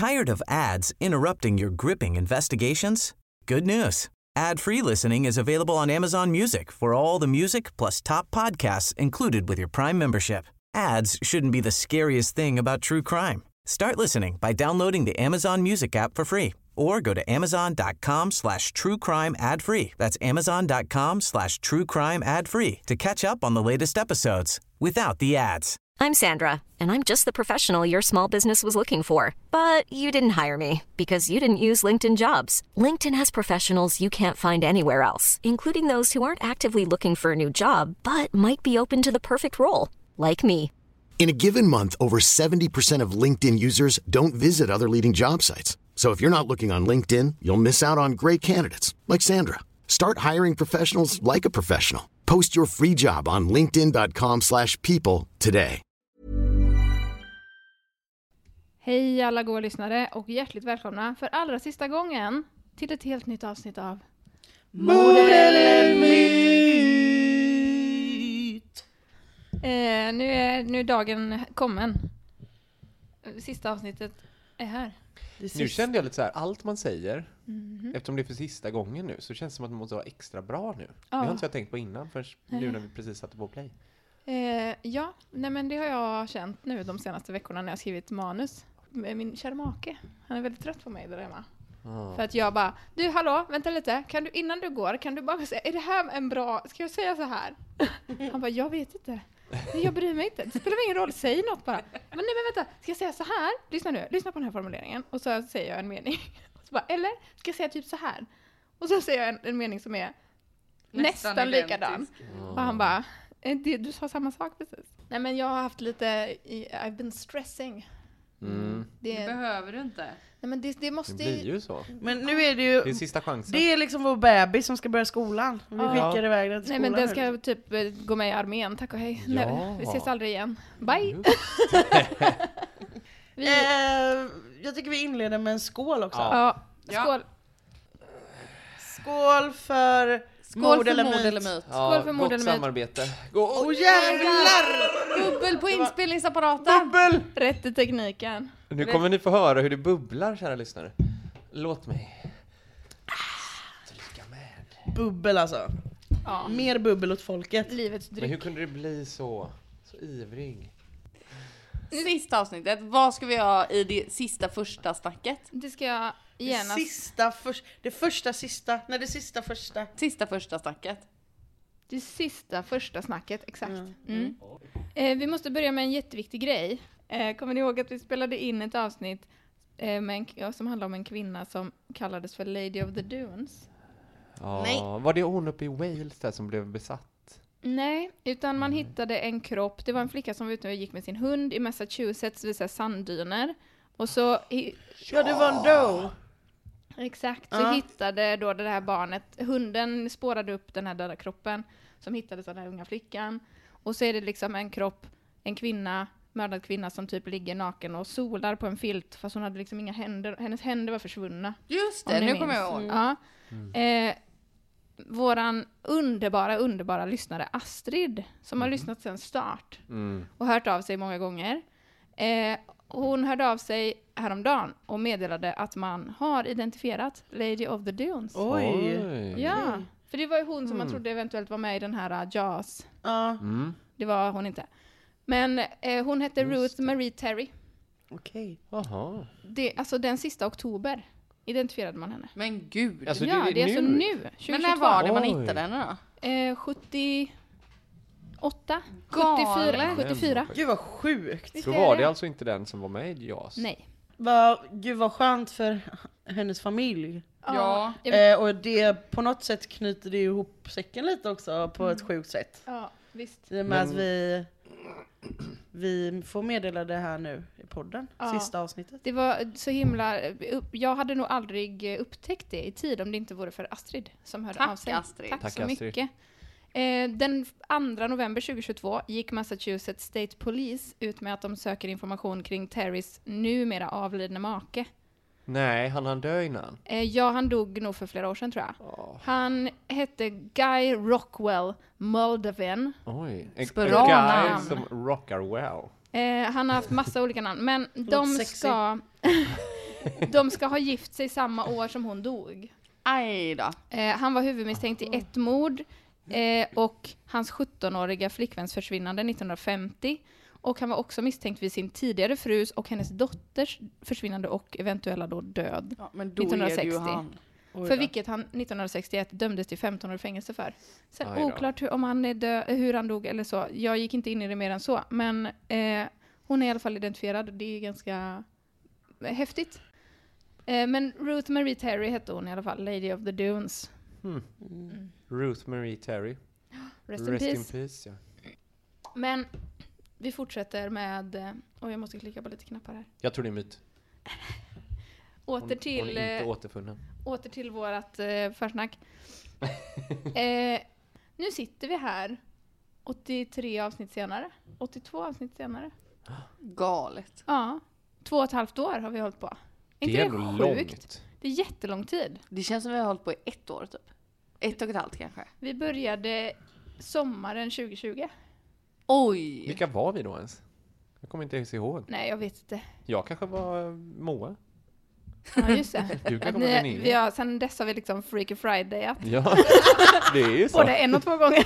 Tired of ads interrupting your gripping investigations? Good news. Ad-free listening is available on Amazon Music for all the music plus top podcasts included with your Prime membership. Ads shouldn't be the scariest thing about true crime. Start listening by downloading the Amazon Music app for free or go to amazon.com/truecrime ad-free. That's amazon.com/truecrime ad-free to catch up on the latest episodes without the ads. I'm Sandra, and I'm just the professional your small business was looking for. But you didn't hire me because you didn't use LinkedIn Jobs. LinkedIn has professionals you can't find anywhere else, including those who aren't actively looking for a new job, but might be open to the perfect role, like me. In a given month, over 70% of LinkedIn users don't visit other leading job sites. So if you're not looking on LinkedIn, you'll miss out on great candidates like Sandra. Start hiring professionals like a professional. Post your free job on linkedin.com/people today. Hej alla goda lyssnare och hjärtligt välkomna för allra sista gången till ett helt nytt avsnitt av Modell eller myt. Nu är dagen kommen. Sista avsnittet är här. Nu kände jag lite så här, allt man säger, eftersom det är för sista gången nu, så känns det som att man måste vara extra bra nu. Det har inte jag tänkt på innan, förrän nu när vi precis satte på play. Men det har jag känt nu de senaste veckorna när jag skrivit manus. Min kära make, han är väldigt trött på mig där hemma. För att jag bara, du hallå, vänta lite, kan du innan du går, kan du bara säga, är det här en bra, ska jag säga så här? Han bara, jag vet inte. Jag bryr mig inte. Det spelar ingen roll. Säg något bara. Men vänta. Ska jag säga så här? Lyssna nu. Lyssna på den här formuleringen. Och så säger jag en mening. Så bara, eller? Ska jag säga typ så här? Och så säger jag en mening som är nästan likadan. Och han bara, du sa samma sak precis. Nej, men jag har haft lite I've been stressing. Det behöver du inte. Nej, men det måste det blir ju så. Men nu är det ju det är sista chansen. Det är liksom vår bebis som ska börja skolan. Vi skickar iväg den till skolan. Nej, men den ska typ gå med i armén. Tack och hej. Ja. Nej, vi ses aldrig igen. Bye. Jag tycker vi inleder med en skål också. Ja. Skål. Skål för mord eller myt. Skål för mord eller myt. Samarbete. Jävlar! Bubbel på inspelningsapparaten. Bubbel! Rätt i tekniken. Nu kommer ni få höra hur det bubblar, kära lyssnare. Låt mig trycka med. Bubbel alltså. Ja. Mer bubbel åt folket. Livets dryck. Men hur kunde det bli så ivrig? Sista avsnittet. Vad ska vi ha i det sista första snacket? Det ska jag gärna... Sista första snacket. Det sista första snacket, exakt. Vi måste börja med en jätteviktig grej. Kommer ni ihåg att vi spelade in ett avsnitt som handlar om en kvinna som kallades för Lady of the Dunes? Nej. Var det hon uppe i Wales där som blev besatt? Nej, utan man hittade en kropp. Det var en flicka som var ute och gick med sin hund i Massachusetts vid sanddyner. Och så... Ja, det var en doe. Exakt, så hittade då det här barnet, hunden spårade upp den här döda kroppen som hittades av den här unga flickan. Och så är det liksom en kvinna, mördad kvinna som typ ligger naken och solar på en filt fast hon hade liksom inga händer, hennes händer var försvunna. Just det, nu kommer jag ihåg. Ja. Våran underbara lyssnare Astrid som har lyssnat sedan start och hört av sig många gånger. Hon hörde av sig häromdagen och meddelade att man har identifierat Lady of the Dunes. Oj. Ja, för det var ju hon som man trodde eventuellt var med i den här Jaws. Det var hon inte. Men hon hette Ruth Marie Terry. Okej. Jaha. Alltså den sista oktober identifierade man henne. Men gud. Alltså, ja, det är alltså nu. 2022. Men när var det man hittade henne då? 74. Gud vad sjukt. Då var det alltså inte den som var med i Jaws. Nej. Gud vad skönt för hennes familj. Ja. Och det på något sätt knyter det ihop säcken lite också på ett sjukt sätt. Ja, visst. I och med att vi får meddela det här nu i podden, sista avsnittet. Det var så himla... Jag hade nog aldrig upptäckt det i tid om det inte vore för Astrid som hörde av sig. Astrid. Tack så Astrid. mycket. Den 2 november 2022 gick Massachusetts State Police ut med att de söker information kring Terrys numera avlidne make. Nej, han dö innan. Ja, han dog nog för flera år sedan tror jag. Han hette Guy Rockwell Moldovan. Oj, en Bra guy namn. som rockar well. Han har haft massa olika namn, men de ska... De ska ha gift sig samma år som hon dog. Aj då. Han var huvudmisstänkt i ett mord och hans 17-åriga flickväns försvinnande 1950. Och han var också misstänkt vid sin tidigare frus och hennes dotters försvinnande och eventuella då död. Ja, men då 1960. är det ju han. För vilket han 1961 dömdes till 15 år fängelse för. Sen Aj då. oklart om han är död, hur han dog eller så. Jag gick inte in i det mer än så. Men hon är i alla fall identifierad. Det är ganska häftigt. Men Ruth Marie Terry hette hon i alla fall. Lady of the Dunes. Ruth Marie Terry. Rest in peace. peace, ja. Men vi fortsätter med... jag måste klicka på lite knappar här. Jag tror det är myt. Åter till... Hon är inte återfunnen. Åter till vårat försnack. Nu sitter vi här 83 avsnitt senare. 82 avsnitt senare. Galet. Ja. 2,5 år har vi hållit på. Det är nog långt. Det är jättelång tid. Det känns som vi har hållit på i 1 år typ. 1,5 kanske. Vi började sommaren 2020. Oj! Vilka var vi då ens? Jag kommer inte ens ihåg. Nej, jag vet inte. Jag kanske var Moa. Ja, just det. Du kanske var Linnea. Sen dess har vi liksom Freaky Friday. Ja, det är ju så. Både 1 och 2 gånger.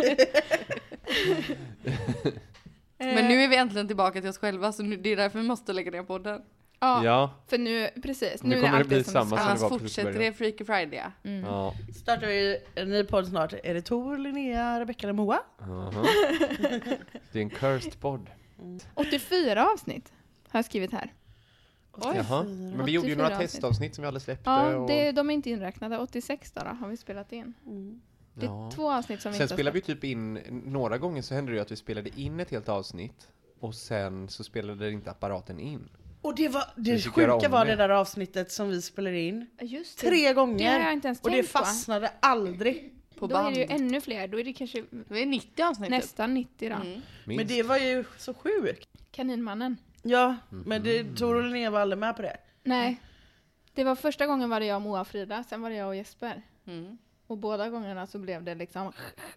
Men nu är vi äntligen tillbaka till oss själva, så det är därför vi måste lägga ner podden. Ja, för nu, precis. Nu är kommer det allt bli som samma. Annars det var fortsätter precis det Freaky Friday. Ja. Startar vi en ny podd snart. Är det Tor, Linnea, Rebecca eller Moa? Aha. Det är en cursed podd. 84 avsnitt har jag skrivit här. Jaha. Men vi gjorde ju några 84 testavsnitt som vi aldrig släppte. Ja, och... de är inte inräknade. 86 då har vi spelat in. Det är 2 avsnitt som vi Sen inte har spelade vi släppt. typ in, några gånger så hände det ju att vi spelade in ett helt avsnitt. Och sen så spelade inte apparaten in. Och det vi fick göra sjuka om var det. det där avsnittet som vi spelade in. Just det. 3 Det gånger. har jag inte ens och det tänkt på. fastnade aldrig. På Då band. är det ju ännu fler. Då är det kanske Det är 90 avsnitt. nästan 90 då. Minst. Men det var ju så sjukt. Kaninmannen. Ja, men Tor och Linnea var aldrig med på det. Nej. Det var första gången var det jag, Moa och Frida. Sen var det jag och Jesper. Mm. Och båda gångerna så blev det liksom...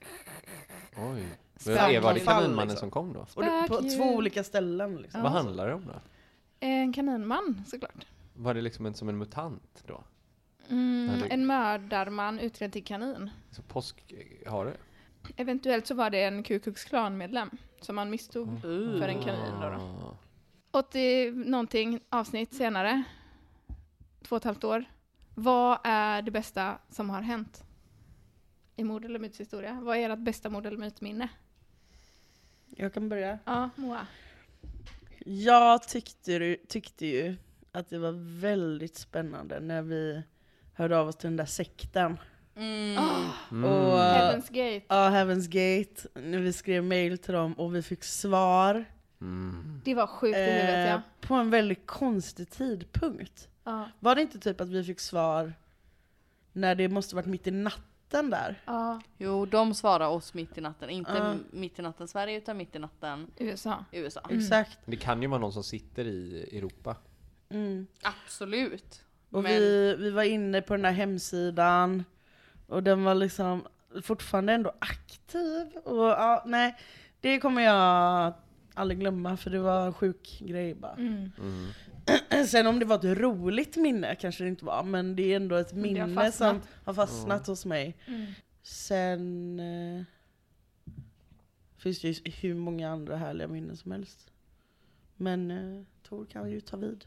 Oj. Spökljud. Var det kaninmannen liksom. som kom då? Och det, på Spökljud. 2 olika ställen liksom. Vad handlar det om då? En kaninman, såklart. Var det liksom som en mutant då? En mördarman utklädd till kanin. Så påskhare? Eventuellt så var det en Ku Klux Klan-medlem som man misstog för en kanin då. Ah. 80 någonting avsnitt senare. 2,5 år. Vad är det bästa som har hänt i mord eller mythistoria? Vad är ert bästa mord eller mytminne? Jag kan börja. Ja, Moa. Jag tyckte ju att det var väldigt spännande när vi hörde av oss till den där sekten. Och, Heaven's Gate. Ja, Heaven's Gate. När vi skrev mail till dem och vi fick svar. Det var sjukt i huvudet, ja. På en väldigt konstig tidpunkt. Ja. Var det inte typ att vi fick svar när det måste varit mitt i natten där? Ja, Jo, de svarar oss mitt i natten. Inte mitt i natten Sverige, utan mitt i natten USA. USA. Exakt. Det kan ju vara någon som sitter i Europa. Absolut. Och Men vi var inne på den här hemsidan. Och den var liksom fortfarande ändå aktiv. Och ja, nej, det kommer jag aldrig glömma. För det var en sjuk grej bara. Sen om det var ett roligt minne kanske det inte var. Men det är ändå ett minne som har fastnat hos mig. Sen finns det ju hur många andra härliga minnen som helst. Men Tor kan ju ta vid.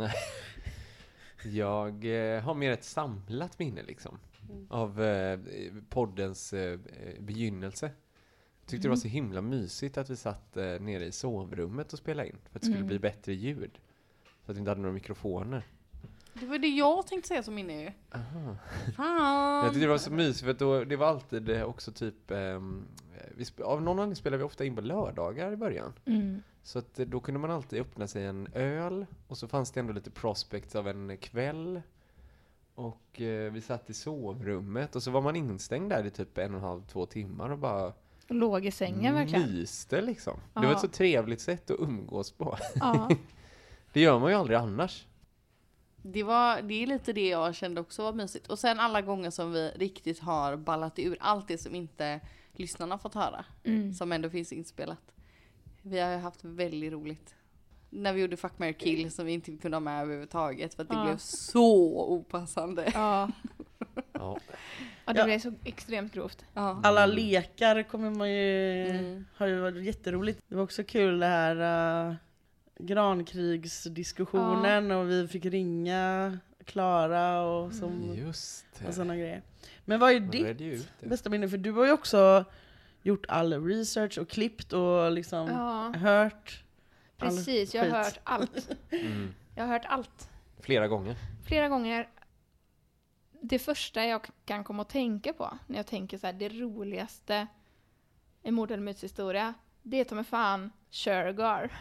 Jag har mer ett samlat minne liksom. Av poddens begynnelse. Jag tyckte det var så himla mysigt att vi satt nere i sovrummet och spelade in. För att det skulle bli bättre ljud. För att vi inte hade några mikrofoner. det var det jag tänkte säga som minne ju. Aha. Fan. Jag tyckte det var så mysigt för att då, det var alltid också typ... av någon anledning spelade vi ofta in på lördagar i början. Så att då kunde man alltid öppna sig en öl. Och så fanns det ändå lite prospects av en kväll. Och vi satt i sovrummet. Och så var man instängd där i typ 1,5-2 timmar och bara... Låg i sängen verkligen. Myste liksom. Ja. Det var ett så trevligt sätt att umgås på. Ja. Det gör man ju aldrig annars. Det är lite det jag kände också var mysigt. Och sen alla gånger som vi riktigt har ballat ur allt det som inte lyssnarna fått höra. Som ändå finns inspelat. Vi har ju haft väldigt roligt. när vi gjorde Fuck, Marry, Kill som vi inte kunde ha med överhuvudtaget för att det blev så opassande. Ja. Ja. Ja, det blev så extremt grovt. Ja. Alla lekar kommer man ju, har ju varit jätteroligt. Det var också kul det här grankrigsdiskussionen och vi fick ringa Klara och Just det. och sådana grejer. Men vad är ditt bästa minne? För du har ju också gjort all research och klippt och liksom hört. Precis, jag har hört allt. Jag har hört allt. Flera gånger. Flera gånger. Det första jag kan komma att tänka på när jag tänker så här, det roligaste i Mord eller mythistoria, det är ta mig fan Shergar.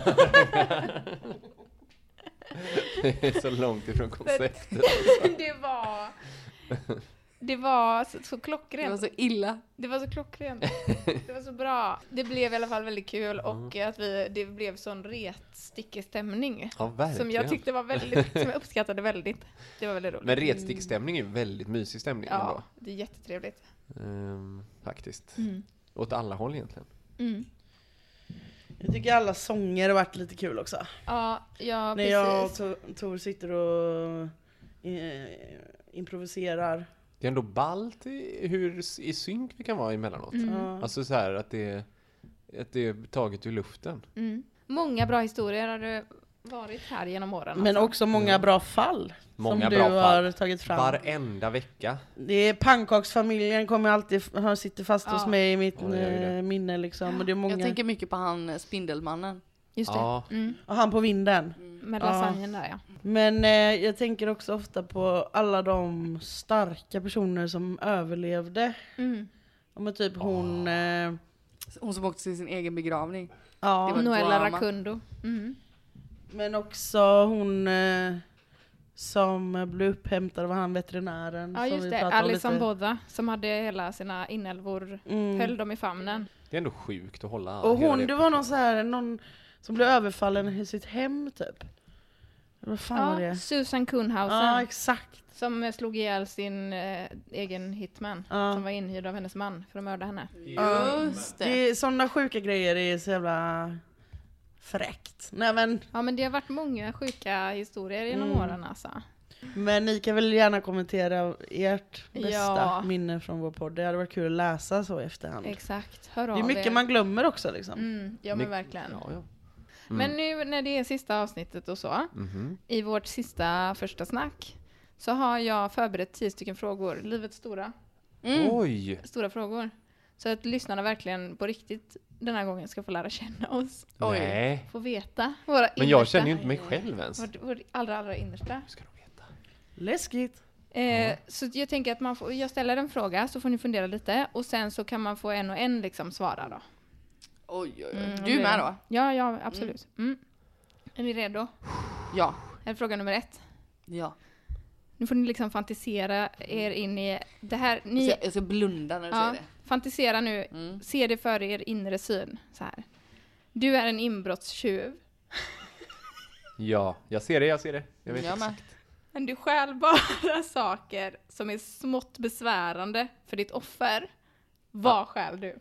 Det är så långt ifrån konceptet. Det var så klockrent. Det var så illa. Det var så klockrent. Det var så bra. Det blev i alla fall väldigt kul och att det blev sån retstickig stämning. Ja, verkligen. Som jag tyckte var väldigt, som jag uppskattade väldigt. Det var väldigt roligt. Men retstickig stämning är ju väldigt mysig stämning. Ja, ändå. det är jättetrevligt. Faktiskt. Åt alla håll egentligen. Jag tycker alla sånger har varit lite kul också. Ja, när precis. jag och Tor sitter och improviserar. Det är ändå ballt hur i synk vi kan vara emellanåt. Alltså så här att det är taget ur luften. Många bra historier har det varit här genom åren. Men också många bra fall. Många som bra du fall. har tagit fram. Varenda vecka. Det är pannkaksfamiljen kommer alltid sitter fast hos mig i mitt minne liksom. Och det är många... Jag tänker mycket på han Spindelmannen. Just det. Ja. Och han på vinden. Med lasagnen där, ja. Men jag tänker också ofta på alla de starka personer som överlevde. Men typ hon... Hon som åkte till sin egen begravning. Ja, Det var Noella drama. Rakundo. men också hon som blev upphämtad av han veterinären. Ja, som just vi det. pratade om Alison lite. Bodda som hade hela sina inälvor, höll dem i famnen. Det är ändå sjukt att hålla. Och hela hon, det var någon som blev överfallen i sitt hem typ. Vad fan var det? Susan Kuhnhausen. Ja, exakt. Som slog ihjäl sin egen hitman. Som var inhyrd av hennes man för att mörda henne. Just det. Det är sådana sjuka grejer, det är så jävla fräckt. Nej, men det har varit många sjuka historier genom åren alltså. men ni kan väl gärna kommentera ert bästa Ja. minne från vår podd. Det hade varit kul att läsa så i efterhand. Exakt. Hör Det av är mycket er. man glömmer också liksom. Ja men verkligen. Ja. Men nu när det är sista avsnittet och så, i vårt första snack, så har jag förberett 10 stycken frågor. Livets Oj! stora frågor. Så att lyssnarna verkligen på riktigt den här gången ska få lära känna oss. Nej. Få veta våra innersta. Men jag känner ju inte mig själv ens. Vårt allra innersta. Hur ska de veta? Läskigt. Så jag tänker att jag ställer en fråga så får ni fundera lite. Och sen så kan man få en och en liksom svara då. Oj. Du är med då? Ja, absolut. Är ni redo? Ja. Här är fråga nummer 1. Ja. Nu får ni liksom fantisera er in i det här. Jag ska blunda när du säger det. Fantisera nu. Se det för er inre syn. Så här. Du är en inbrottstjuv. Ja, jag ser det. Jag vet Jag med. exakt. Men du stjäl bara saker som är smått besvärande för ditt offer. Vad stjäl du?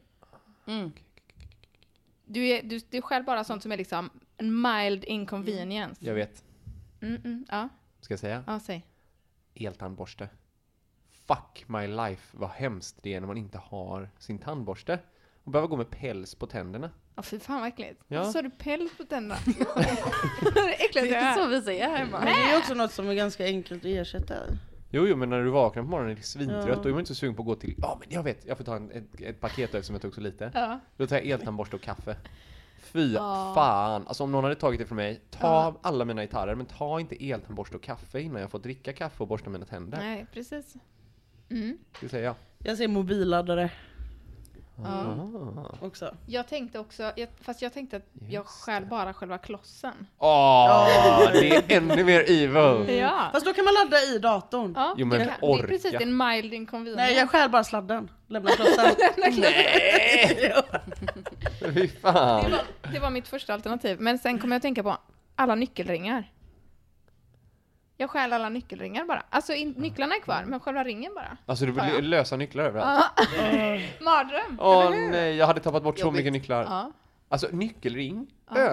Du stjäl bara sånt som är liksom en mild inconvenience. Jag vet. Ja. Ska jag säga? Ja, säg. Eltandborste. Fuck my life. Vad hemskt det är när man inte har sin tandborste. Och behöver gå med päls på tänderna. Ja, fy fan vad äckligt. Ja. Så har du päls på tänderna. Det är äckligt. Det är inte så vi säger här hemma. Men det är också något som är ganska enkelt att ersätta. Jo, men när du vaknar på morgonen är det svintrött. Då är man inte så sugen på att gå till... Ja, men jag vet. Jag får ta ett paket eftersom jag tog så lite. Ja. Då tar jag eltandborste och kaffe. Fy fan. Alltså om någon hade tagit det från mig. Ta alla mina gitarrer. Men ta inte eltandborste och kaffe innan jag får dricka kaffe och borsta mina tänder. Nej, precis. Det säger jag. Jag ser mobilladdare Ah. också. Jag tänkte också, fast jag tänkte att jag stjäl bara själva klossen. Det är ännu mer evil. Ja. Fast då kan man ladda i datorn. Ja, Jo, men det är orka. precis en mild inconvenience. Nej, jag stjäl bara sladden. Lämna klossen. Fy fan. Det var mitt första alternativ. Men sen kom jag att tänka på alla nyckelringar. Jag stjäl alla nyckelringar bara. Alltså nycklarna är kvar, men själva ringen bara. Alltså du vill lösa nycklar överallt. Mardröm, Åh eller hur? nej, jag hade tappat bort så mycket nycklar. Ja. Alltså nyckelring,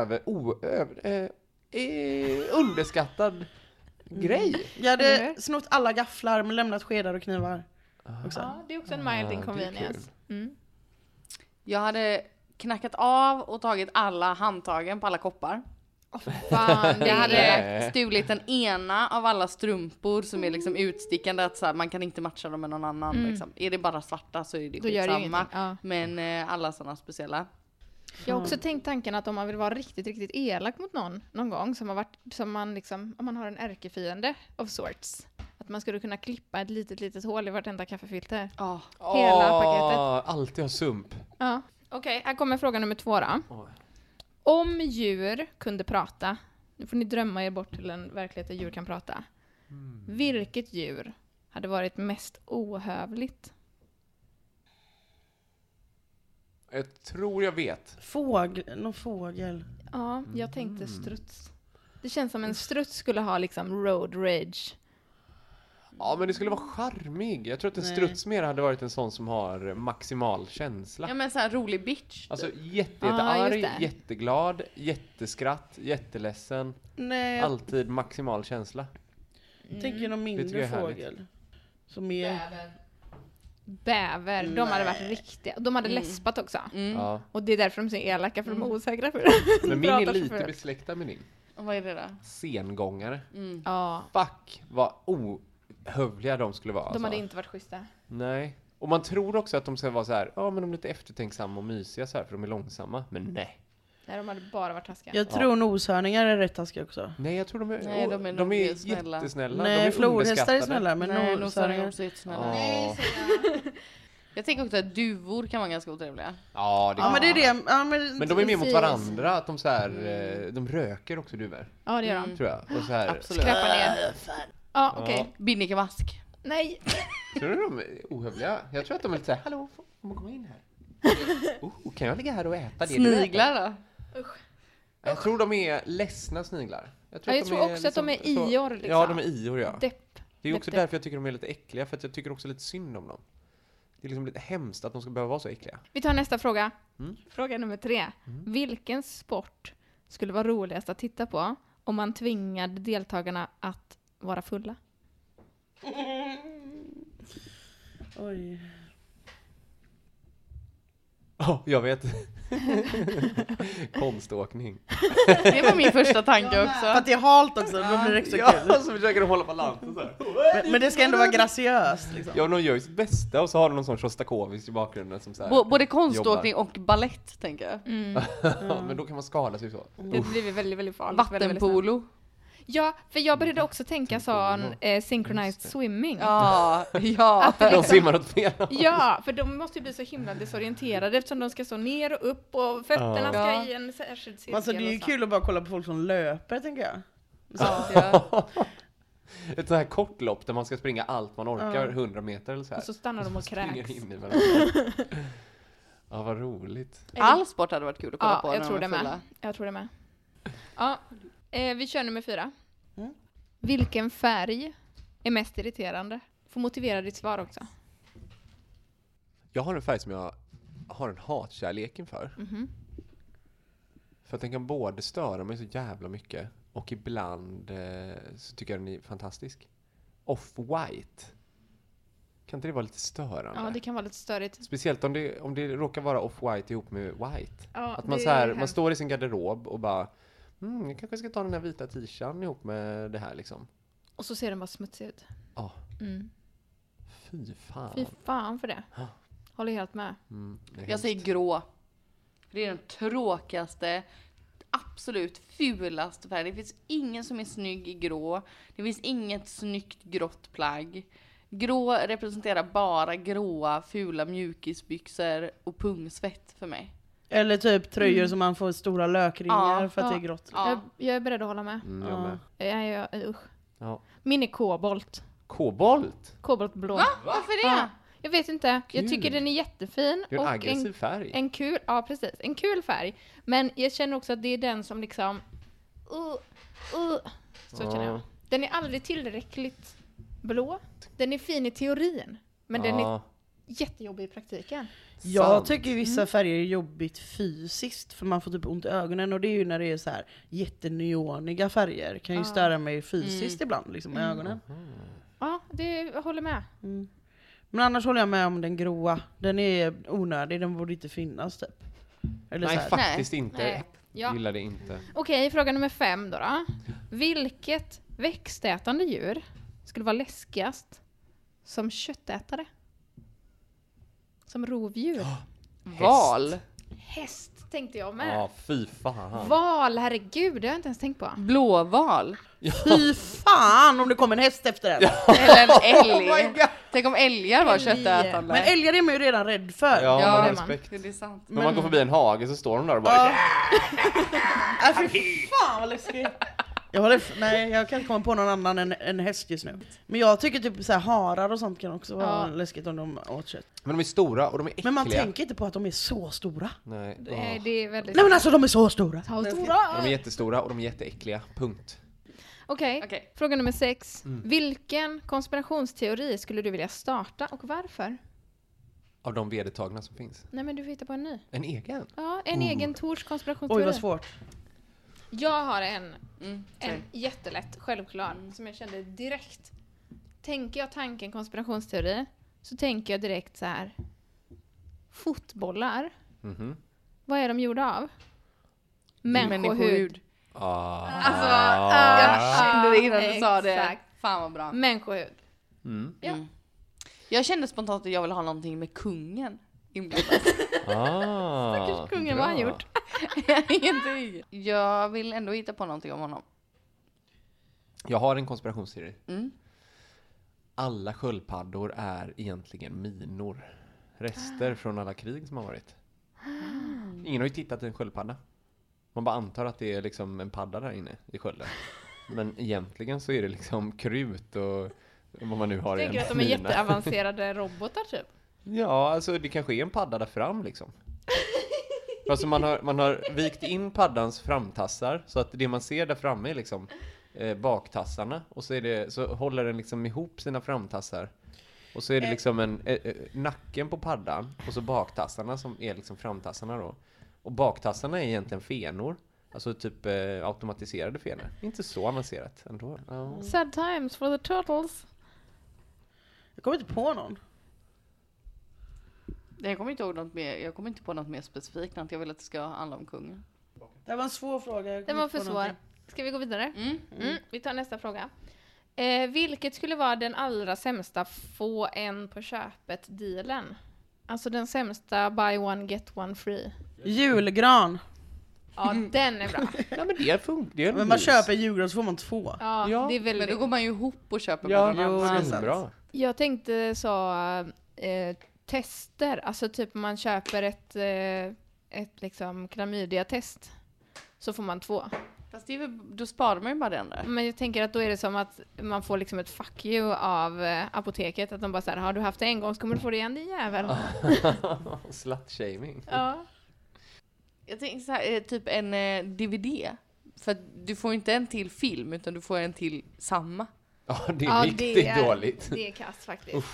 underskattad grej. Jag hade snott alla gafflar men lämnat skedar och knivar. Också. Ja, det är också en mild inconvenience. Jag hade knackat av och tagit alla handtagen på alla koppar. Fan, Jag hade stulit den ena av alla strumpor som är liksom utstickande, att så här, man kan inte matcha dem med någon annan. Liksom. Är det bara svarta så är det skitsamma. Ja. Men alla sådana speciella. Jag har också tänkt tanken att om man vill vara riktigt, riktigt elak mot någon gång som man liksom, om man har en ärkefiende of sorts, att man skulle kunna klippa ett litet hål i vartenda kaffefilter. Hela paketet. Alltid ha sump. Ja. Okej, här kommer fråga nummer 2 då. Om djur kunde prata, nu får ni drömma er bort till en verklighet där djur kan prata. Vilket djur hade varit mest ohövligt? Jag tror jag vet. Någon fågel. Ja, jag tänkte struts. Det känns som en struts skulle ha liksom road rage. Ja, men det skulle vara charmig. Jag tror att en struts mer hade varit en sån som har maximal känsla. Ja, men så här rolig bitch. Alltså jättearg, jätteglad, jätteskratt, jätteledsen. Nej. Alltid maximal känsla. Tänker någon mindre fågel. Som är... Bäver, de hade varit riktiga. De hade läspat också. Ja. Och det är därför de ser elaka, för de är osäkra för det. Men min är lite besläktad med din. Och vad är det då? Sengångare. Ja. Fuck, vad ohövliga de skulle vara. De hade inte varit schyssta. Nej. Och man tror också att de ska vara så här, men de är lite eftertänksamma och mysiga så här, för de är långsamma. Men nej. Nej, de hade bara varit taskiga. Jag tror noshörningar är rätt taskiga också. Nej, jag tror de är, de är jättesnälla. Nej, flodhästar är snälla, men noshörningar är också jättesnälla. Nej, jag tänker också att duvor kan vara ganska otrevliga. Ja, men det är det. Ja, men de är mer mot varandra, att de så här, de röker också duvor. Ja, det gör de. Tror jag. Och så här, absolut. Skräpar ner. Ja, okej. Binnikevask. Nej. Tror du de är ohövliga? Jag tror att de är lite så här, hallå, får man komma in här? Kan jag ligga här och äta det? Sniglar då? Jag tror de är ledsna sniglar. Jag tror också liksom, att de är ior liksom. Ja, de är ior, ja. Depp. Det är också därför jag tycker de är lite äckliga, för att jag tycker också lite synd om dem. Det är liksom lite hemskt att de ska behöva vara så äckliga. Vi tar nästa fråga. Fråga nummer 3. Vilken sport skulle vara roligast att titta på om man tvingade deltagarna att vara fulla? Oj. Jag vet. Konståkning. Det var min första tanke också. För att det är halt också, då blir det extra kul. Ja, så försöker de hålla balansen så här. Men det ska ändå vara graciöst liksom. Ja, de gör ju sitt bästa och så har de någon sån Shostakovich i bakgrunden som så här, både konståkning och ballett, tänker jag. Ja, men då kan man skada sig så. Det blir väldigt, väldigt farligt. Vattenpolo. Ja, för jag började också tänka synchronized swimming. Ja. De simmar åt fel. Ja, för de måste ju bli så himla desorienterade eftersom de ska så ner och upp och fötterna ska i en särskild cirkel. Alltså det är ju kul att bara kolla på folk som löper, tänker jag. Ett så här kortlopp där man ska springa allt man orkar, 100 meter eller så här. Och så stannar de och kräks. Ja, vad roligt. All sport hade varit kul att kolla på. Jag tror det med. Ja, vi kör nummer 4. Vilken färg är mest irriterande? Får motivera ditt svar också. Jag har en färg som jag har en hatkärlek inför. För att den kan både störa mig så jävla mycket och ibland så tycker jag den är fantastisk. Off-white. Kan inte det vara lite störande? Ja, det kan vara lite störigt. Speciellt om det råkar vara off-white ihop med white. Ja, att man så här, man står i sin garderob och bara jag kanske ska ta den här vita t-shirten ihop med det här liksom. Och så ser den bara smutsig ut. Ja. Fy fan. Fy fan för det. Håller helt med. Jag säger grå. Det är den tråkigaste, absolut fulaste färgen. Det finns ingen som är snygg i grå. Det finns inget snyggt grått plagg. Grå representerar bara gråa, fula mjukisbyxor och pungsvett för mig. Eller typ tröjor som man får stora lökringar för att det är grått. Ja. Jag är beredd att hålla med. Usch. Ja. Min är kobolt. Kobolt? Koboltblå. Va? Varför det? Ja. Jag vet inte. Kul. Jag tycker den är jättefin. Det är en aggressiv färg. En kul, ja precis. En kul färg. Men jag känner också att det är den som liksom så känner jag. Den är aldrig tillräckligt blå. Den är fin i teorin. Men den är jättejobbig i praktiken. Jag tycker vissa färger är jobbigt fysiskt för man får typ ont i ögonen, och det är ju när det är så här jätteneoniga färger kan ju störa mig fysiskt ibland liksom i ögonen. Ja, jag håller med. Men annars håller jag med om den gråa. Den är onödig, den borde inte finnas typ. Eller Nej, så här. faktiskt inte. Nej. Ja. Gillar det inte. Okej, fråga nummer 5 då. Vilket växtätande djur skulle vara läskigast som köttätare? Som rovdjur? Val. Häst tänkte jag med. Ja, fy fan. Val, herregud, det har jag inte ens tänkt på. Blåval. Fy fan om det kommer en häst efter den. Eller en Oh my älg. God. Tänk om älgar var köttätande. Men älgar är man ju redan rädd för. Ja, Ja, med det är respekt. Det är sant. Men man går förbi en hage så står de där och bara... Fy fan vad läskigt. Jag kan inte komma på någon annan än en häst just nu. Men jag tycker typ så här, harar och sånt kan också vara läskigt om de åt kött. Men de är stora och de är äckliga. Men man tänker inte på att de är så stora. Nej. Det är väldigt... Nej men alltså de är så stora. De är jättestora och de är jätteäckliga. Punkt. Okej, fråga nummer 6. Vilken konspirationsteori skulle du vilja starta och varför? Av de vedertagna som finns. Nej, men du får hitta på en ny. En egen? Ja, en egen Tors konspirationsteori. Oj vad svårt. Jag har en jättelätt, självklar, som jag kände direkt. Tänker jag tanken konspirationsteori så tänker jag direkt så här: fotbollar. Vad är de gjorda av? Människohud. Alltså, jag kände det innan du sa det. Exakt. Fan vad bra. Människohud. Ja. Jag kände spontant att jag ville ha någonting med kungen inblandat. Kungen, vad har han gjort? Ingenting. Jag vill ändå hitta på någonting om honom. Jag har en konspirationsteori. Alla sköldpaddor är egentligen minor. Rester från alla krig som har varit. Ingen har ju tittat i en sköldpadda. Man bara antar att det är liksom en padda där inne i skölden. Men egentligen så är det liksom krut och vad man nu har i en Tänker att de är mina. jätteavancerade robotar typ? Ja, alltså det kanske är en padda där fram liksom. Alltså man har vikt in paddans framtassar så att det man ser där framme är liksom baktassarna, och så håller den liksom ihop sina framtassar. Och så är det liksom nacken på paddan och så baktassarna som är liksom framtassarna då. Och baktassarna är egentligen fenor. Alltså typ automatiserade fenor. Inte så avancerat ändå. Ja. Sad times for the turtles. Jag kommer inte på någon. Jag kommer inte ihåg något mer. Jag kommer inte på något mer specifikt än att jag vill att det ska handla om kungen. Det var en svår fråga. Den var för svår. Ska vi gå vidare? Vi tar nästa fråga. Vilket skulle vara den allra sämsta få en på köpet-dealen? Alltså den sämsta buy one get one free. Julgran. Ja, den är bra. Ja, men det funkar. Men man köper julgran så får man 2. Ja, Ja, det är väldigt... Men då går man ju ihop och köper Ja, med någon annan. det är bra. Jag tänkte så tester, alltså typ man köper ett liksom klamydia-test så får man 2. Fast det är väl, då sparar man ju bara den där. Men jag tänker att då är det som att man får liksom ett fuck you av apoteket, att de bara säger har du haft det en gång så kommer du få det igen, din jävel. Slut-shaming. Ja. Jag tänker så här, typ en DVD. För att du får inte en till film utan du får en till samma. Ja, det är riktigt dåligt. Det är kast faktiskt.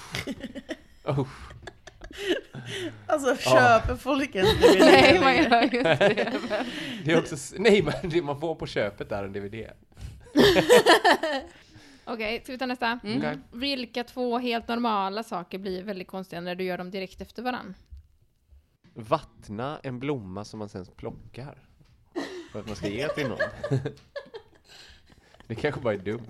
Alltså köper folk en DVD? Nej, man gör just det. Det är också nej, men det man får på köpet är en DVD. Okej, ska vi ta nästa? Okej. Vilka 2 helt normala saker blir väldigt konstiga när du gör dem direkt efter varann? Vattna en blomma som man sen plockar. För att man ska ge till någon. Det kanske bara är dumt.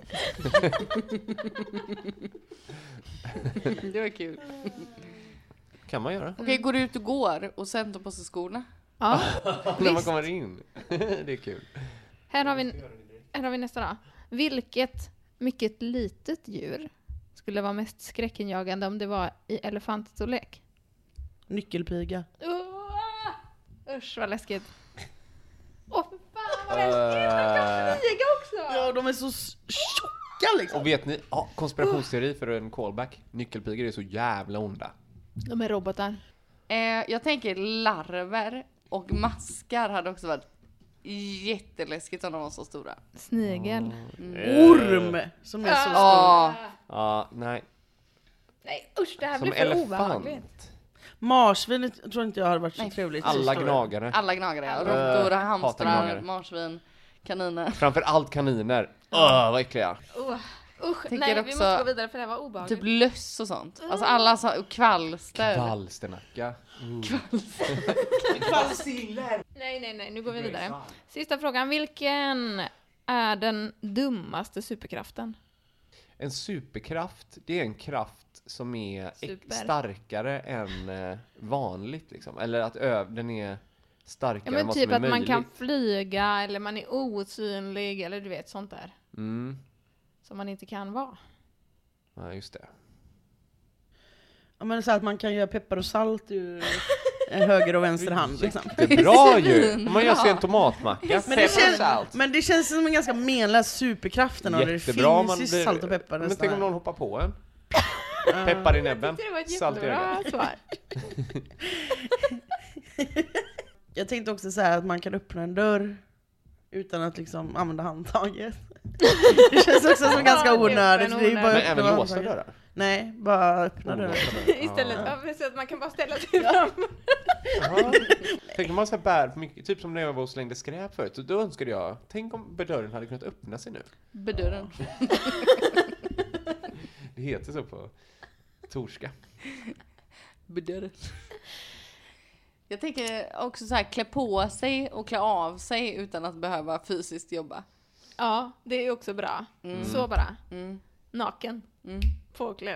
Det var kul. Kan man göra. Okej, går du ut och går och sen tar på sig skorna? Ja, När man kommer in. Det är kul. här har vi nästa då. Vilket mycket litet djur skulle vara mest skräckinjagande om det var i elefantstorlek? Nyckelpiga. Usch, vad läskigt. Åh, för fan vad läskigt. De kan flyga också. Ja, de är så tjocka liksom. Och vet ni, konspirationsteori för en callback. Nyckelpigor är så jävla onda. De är robotar. Jag tänker larver och maskar hade också varit jätteläskigt om de var så stora. Snigel. Orm som är så stor. Ja, Ja, nej. Nej, usch, det här Som blir för obehagligt. elefant. Marsvin tror inte jag hade varit så Nej. trevligt. Alla gnagare. Alla gnagare. Råttor, hamstrar, gnagare. marsvin, kaniner. Framför allt kaniner. Vad äckliga. Usch, Tänker nej, vi också- måste gå vidare för det här var obehagligt. Typ löss och sånt. Alltså alla så, kvalster. Kvalsternacka. Nej, nu går vi vidare. Sista frågan, vilken är den dummaste superkraften? En superkraft, det är en kraft som är Super. starkare än vanligt liksom. Eller att den är starkare Ja, än men vad typ som är att man möjligt. kan flyga eller man är osynlig eller du vet sånt där. Mm. Som man inte kan vara. Ja, just det. Ja, men så att man kan göra peppar och salt ur höger och vänster hand liksom. Det är bra ju! Om man gör sig en tomatmacka. Men det känns som en ganska menlös superkraft ändå. Det Jättebra om man finns ju salt och peppar Men nästan. tänk om någon hoppar på en. Peppar i näbben. Det var ett Salt i ögat. jättebra svar. Jag tänkte också säga att man kan öppna en dörr utan att liksom använda handtaget. Det känns också som ganska onödigt. Det är ju bara Men att även öppna låsa handtaget. dörrar. Nej, bara öppna dörren. Istället så att man kan bara ställa sig fram. Ja. Tänk om man så här bär på mycket, typ som när jag var och slängde skräp förut. Så då önskade jag, tänk om dörren hade kunnat öppna sig nu. Bedörren. Det heter så på torska. Bedörren. Jag tänker också så här, klä på sig och klä av sig utan att behöva fysiskt jobba. Ja, det är också bra. Så bara. Mm. Naken. Mm. Påklädd.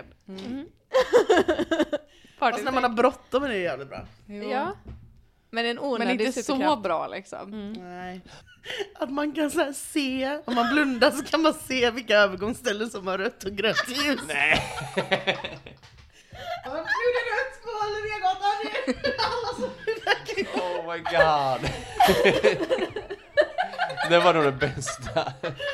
Fast när man har bråttom är det jävligt bra. Ja. Men en onödig Men inte superkraft. så bra liksom. Nej. Att man kan så här se, om man blundar så kan man se vilka övergångsställen som har rött och grönt ljus. Nej! Nu är det rött på Linnégatan. Alla som Oh my god. Det var nog det bästa.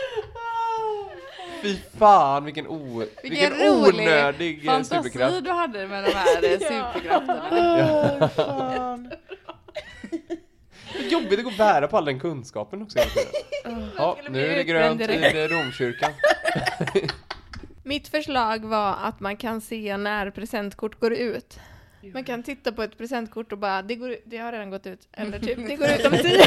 Fy fan, vilken onödig superkraft. fantasi du hade med de här superkrafterna. fan. Jobbigt att gå och bära på all den kunskapen också. Ja, nu är det grönt i Romkyrkan. Mitt förslag var att man kan se när presentkort går ut. Man kan titta på ett presentkort och bara, det har redan gått ut. Eller typ, det går ut om 10.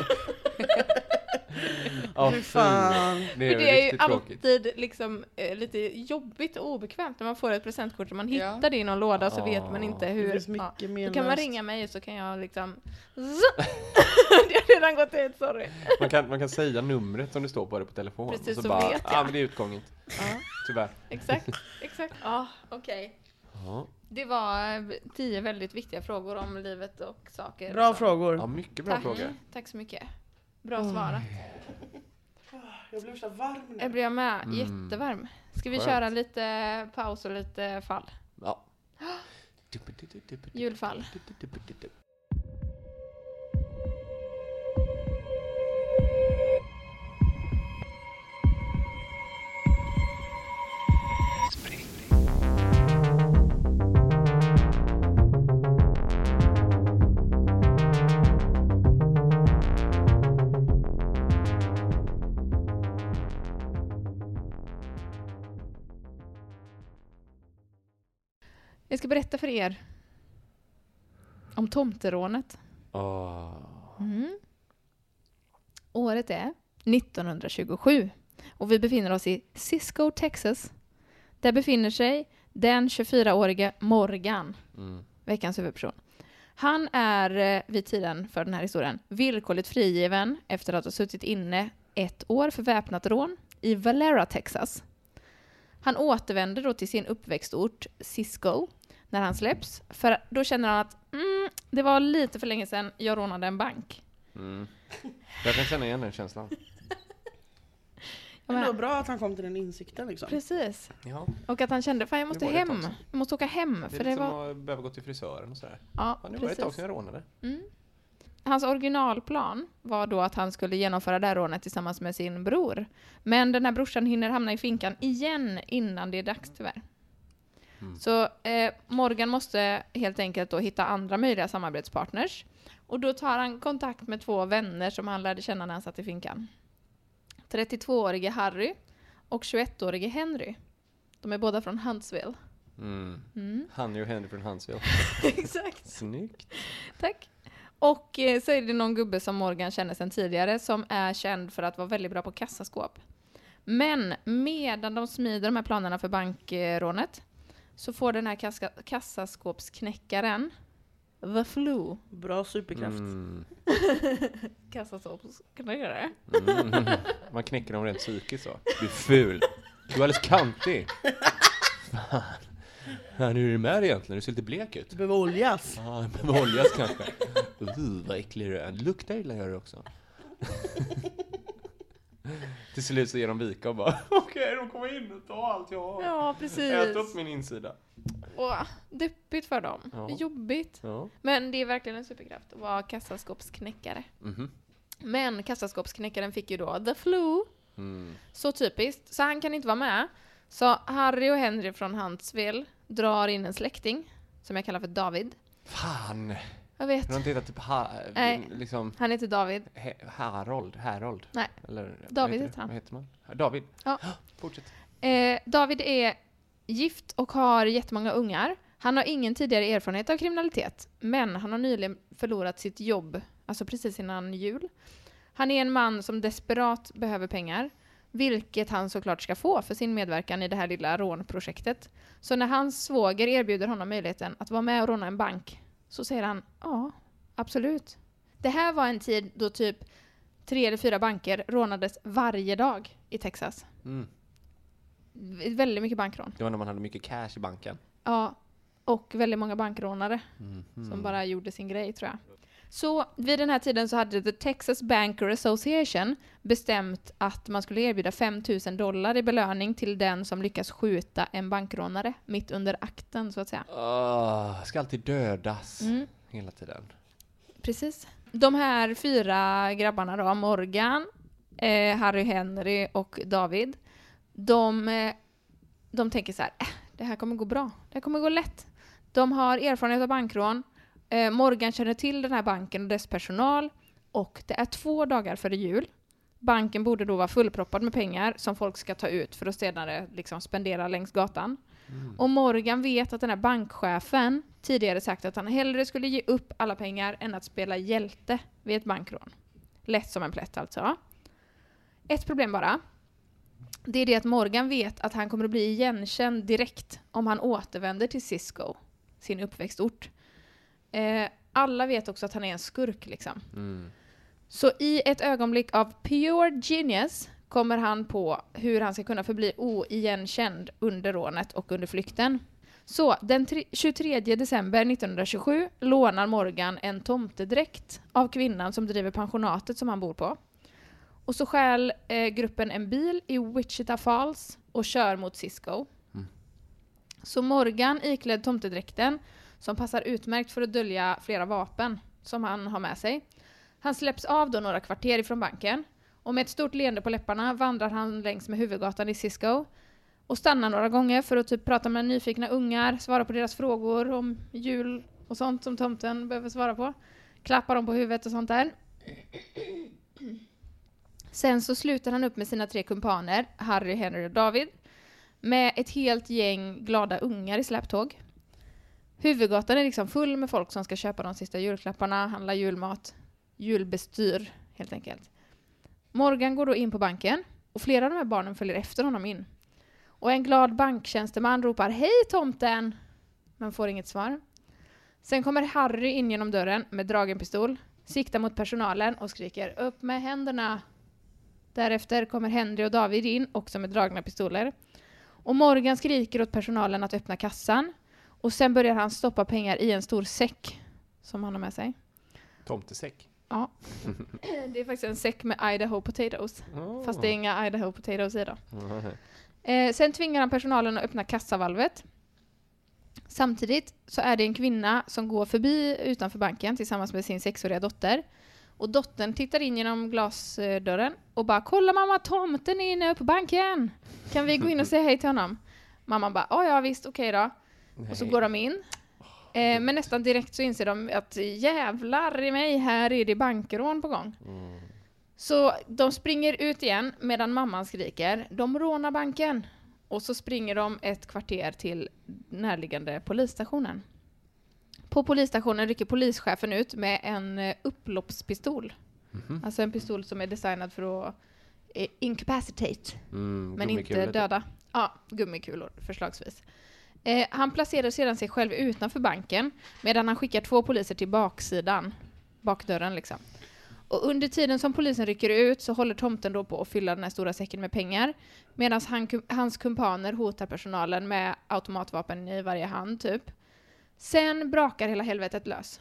Ja, Fy fan. Det För det är ju riktigt tråkigt. alltid liksom, lite jobbigt och obekvämt när man får ett presentkort och man hittar det i någon låda så vet man inte Det hur. finns mycket Då menlöst. kan man ringa mig så kan jag liksom det har redan gått ut, sorry. Man kan säga numret som det står på det på telefon. Precis, och så bara, vet jag. ja men det är utgånget. Ja, Tyvärr. exakt. Ja, okej. Ja, Det var 10 väldigt viktiga frågor om livet och saker. Bra Så. frågor. ja mycket bra Tack. frågor. Tack så mycket. Bra svarat. Jag blev så varm nu. Jag blir med. Jättevarm. Ska vi Skönt. köra lite paus och lite fall? Ja. Julfall. Jag ska berätta för er om tomterånet. Året är 1927 och vi befinner oss i Cisco, Texas. Där befinner sig den 24-årige Morgan, veckans huvudperson. Han är vid tiden för den här historien villkorligt frigiven efter att ha suttit inne 1 år för väpnat rån i Valera, Texas. Han återvänder då till sin uppväxtort Cisco när han släpps. För då känner han att det var lite för länge sedan jag rånade en bank. Jag kan känna igen den känslan. Men det var bra att han kom till den insikten liksom. Precis. Ja. Och att han kände, fan jag måste Det var det ett hem. tag sedan. Jag måste åka hem. Det är För det lite var... som att behöva gå till frisören och sådär. Ja, Ja, nu var det ett tag precis. sedan jag rånade. Hans originalplan var då att han skulle genomföra det här rånet tillsammans med sin bror. Men den här brorsan hinner hamna i finkan igen innan det är dags tyvärr. Så Morgan måste helt enkelt då hitta andra möjliga samarbetspartners. Och då tar han kontakt med 2 vänner som han lärde känna när han satt i finkan. 32-årige Harry och 21-årige Henry. De är båda från Huntsville. Hanny och Henry från Huntsville. Exakt. Snyggt. Tack. Och så är det någon gubbe som Morgan känner sedan tidigare som är känd för att vara väldigt bra på kassaskåp. Men medan de smider de här planerna för bankrånet så får den här kassaskåpsknäckaren The Flu. Bra superkraft. Kassaskåpsknäckare. Man knäcker dem rent psykiskt så. Du är ful. Du är alldeles kantig. Fan. Hur är det med dig egentligen? Du ser lite blek ut. Du behöver oljas. Ja, du behöver oljas kanske. Vad äcklig du är. Luktar illa gör du också. Till slut så ger de vika och bara okej, de kommer in och tar allt jag har. Ja, precis. Ät upp min insida. Deppigt för dem. Ja. Jobbigt. Ja. Men det är verkligen en superkraft att vara kassaskåpsknäckare. Men kassaskåpsknäckaren fick ju då The Flu. Så typiskt. Så han kan inte vara med. Så Harry och Henry från Huntsville drar in en släkting som jag kallar för David. Fan. Jag vet. Jag har inte hittat typ liksom Han heter David. Harold. Nej. Eller David heter han. Vad heter man? David. Ja. Fortsätt. David är gift och har jättemånga ungar. Han har ingen tidigare erfarenhet av kriminalitet, men han har nyligen förlorat sitt jobb, alltså precis innan jul. Han är en man som desperat behöver pengar, vilket han såklart ska få för sin medverkan i det här lilla rånprojektet. Så när hans svåger erbjuder honom möjligheten att vara med och råna en bank, så säger han, ja, absolut. Det här var en tid då typ 3 eller 4 banker rånades varje dag i Texas. Väldigt mycket bankrån. Det var när man hade mycket cash i banken. Ja, och väldigt många bankrånare som bara gjorde sin grej, tror jag. Så vid den här tiden så hade The Texas Banker Association bestämt att man skulle erbjuda $5,000 i belöning till den som lyckas skjuta en bankrånare mitt under akten, så att säga. Ska alltid dödas hela tiden. Precis. De här 4 grabbarna då, Morgan, Harry, Henry och David, de tänker så här, det här kommer gå bra. Det här kommer gå lätt. De har erfarenhet av bankrån. Morgan känner till den här banken och dess personal. Och det är 2 dagar före jul. Banken borde då vara fullproppad med pengar som folk ska ta ut för att senare liksom spendera längs gatan. Och Morgan vet att den här bankchefen tidigare sagt att han hellre skulle ge upp alla pengar än att spela hjälte vid ett bankrån. Lätt som en plätt alltså. Ett problem bara. Det är det att Morgan vet att han kommer att bli igenkänd direkt om han återvänder till Cisco, sin uppväxtort. Alla vet också att han är en skurk liksom. Så i ett ögonblick av pure genius kommer han på hur han ska kunna förbli oigenkänd under rånet och under flykten. Så den 23 december 1927 lånar Morgan en tomtedräkt av kvinnan som driver pensionatet som han bor på. Och så stjäl gruppen en bil i Wichita Falls och kör mot Cisco. Så Morgan iklädd tomtedräkten, som passar utmärkt för att dölja flera vapen som han har med sig. Han släpps av då några kvarter ifrån banken. Och med ett stort leende på läpparna vandrar han längs med huvudgatan i Cisco. Och stannar några gånger för att typ prata med nyfikna ungar, svara på deras frågor om jul och sånt som tomten behöver svara på. Klappar dem på huvudet och sånt där. Sen så slutar han upp med sina 3 kumpaner, Harry, Henry och David, med ett helt gäng glada ungar i släptåg. Huvudgatan är liksom full med folk som ska köpa de sista julklapparna, handla julmat, julbestyr helt enkelt. Morgan går då in på banken och flera av de här barnen följer efter honom in. Och en glad banktjänsteman ropar hej tomten, men får inget svar. Sen kommer Harry in genom dörren med dragen pistol, siktar mot personalen och skriker upp med händerna. Därefter kommer Henry och David in också med dragna pistoler. Och Morgan skriker åt personalen att öppna kassan. Och sen börjar han stoppa pengar i en stor säck som han har med sig. Tomtesäck? Ja. Det är faktiskt en säck med Idaho potatoes. Fast det är inga Idaho potatoes i då. Sen tvingar han personalen att öppna kassavalvet. Samtidigt så är det en kvinna som går förbi utanför banken tillsammans med sin 6-åriga dotter. Och dottern tittar in genom glasdörren och bara, kolla mamma, tomten är inne på banken. Kan vi gå in och säga hej till honom? Mamman bara, ja visst, okej då. Nej. Och så går de in. Men nästan direkt så inser de att jävlar i mig, här är det bankrån på gång. Så de springer ut igen medan mamman skriker, de rånar banken. Och så springer de ett kvarter till närliggande polisstationen. På polisstationen rycker polischefen ut med en upploppspistol. Alltså en pistol som är designad för att incapacitate, men inte döda. Ja, gummikulor förslagsvis. Han placerar sedan sig själv utanför banken medan han skickar 2 poliser till bakdörren liksom. Och under tiden som polisen rycker ut så håller tomten då på att fylla den här stora säcken med pengar medan hans kumpaner hotar personalen med automatvapen i varje hand typ. Sen brakar hela helvetet lös.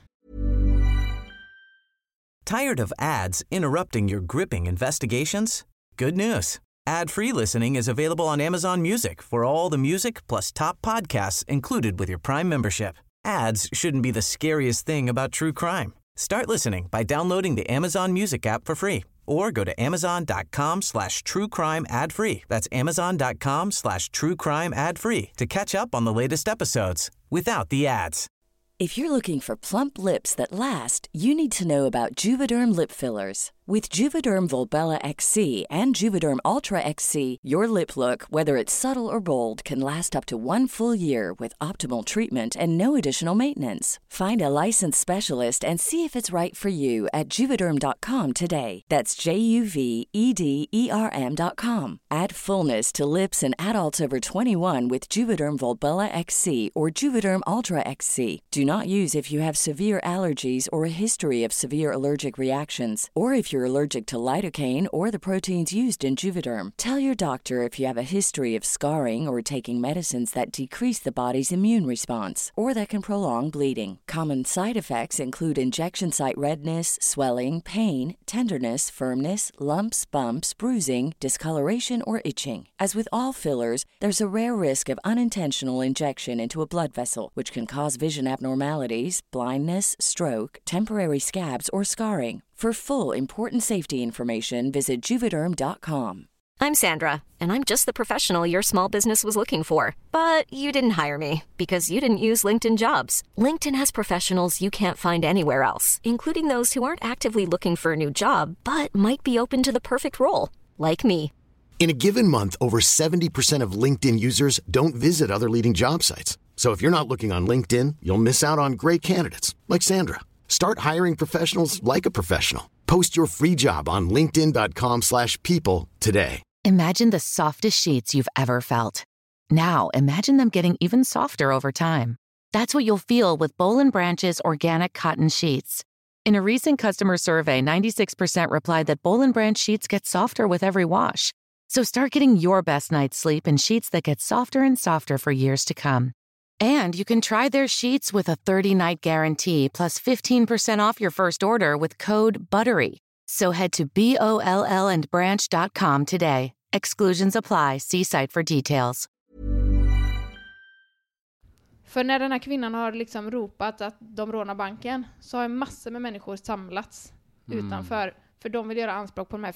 Tired of ads interrupting your gripping investigations? Good news. Ad-free listening is available on Amazon Music for all the music plus top podcasts included with your Prime membership. Ads shouldn't be the scariest thing about true crime. Start listening by downloading the Amazon Music app for free or go to amazon.com/truecrime ad-free. That's amazon.com/truecrime ad-free to catch up on the latest episodes without the ads. If you're looking for plump lips that last, you need to know about Juvederm lip fillers. With Juvederm Volbella XC and Juvederm Ultra XC, your lip look, whether it's subtle or bold, can last up to 1 full year with optimal treatment and no additional maintenance. Find a licensed specialist and see if it's right for you at Juvederm.com today. That's JUVEDERM.com. Add fullness to lips in adults over 21 with Juvederm Volbella XC or Juvederm Ultra XC. Do not use if you have severe allergies or a history of severe allergic reactions, or if you're allergic to lidocaine or the proteins used in Juvederm. Tell your doctor if you have a history of scarring or taking medicines that decrease the body's immune response or that can prolong bleeding. Common side effects include injection site redness, swelling, pain, tenderness, firmness, lumps, bumps, bruising, discoloration, or itching. As with all fillers, there's a rare risk of unintentional injection into a blood vessel, which can cause vision abnormalities, blindness, stroke, temporary scabs, or scarring. For full, important safety information, visit Juvederm.com. I'm Sandra, and I'm just the professional your small business was looking for. But you didn't hire me because you didn't use LinkedIn Jobs. LinkedIn has professionals you can't find anywhere else, including those who aren't actively looking for a new job, but might be open to the perfect role, like me. In a given month, over 70% of LinkedIn users don't visit other leading job sites. So if you're not looking on LinkedIn, you'll miss out on great candidates like Sandra. Start hiring professionals like a professional. Post your free job on linkedin.com/people today. Imagine the softest sheets you've ever felt. Now, imagine them getting even softer over time. That's what you'll feel with Boll & Branch's organic cotton sheets. In a recent customer survey, 96% replied that Boll & Branch sheets get softer with every wash. So start getting your best night's sleep in sheets that get softer and softer for years to come. And you can try their sheets with a 30-night guarantee plus 15% off your first order with code BUTTERY. So head to BOLLandbranch.com today. Exclusions apply. See site for details. För när den här kvinnan har liksom ropat att de rånar banken så har massor med människor samlats utanför. För de vill göra anspråk på de här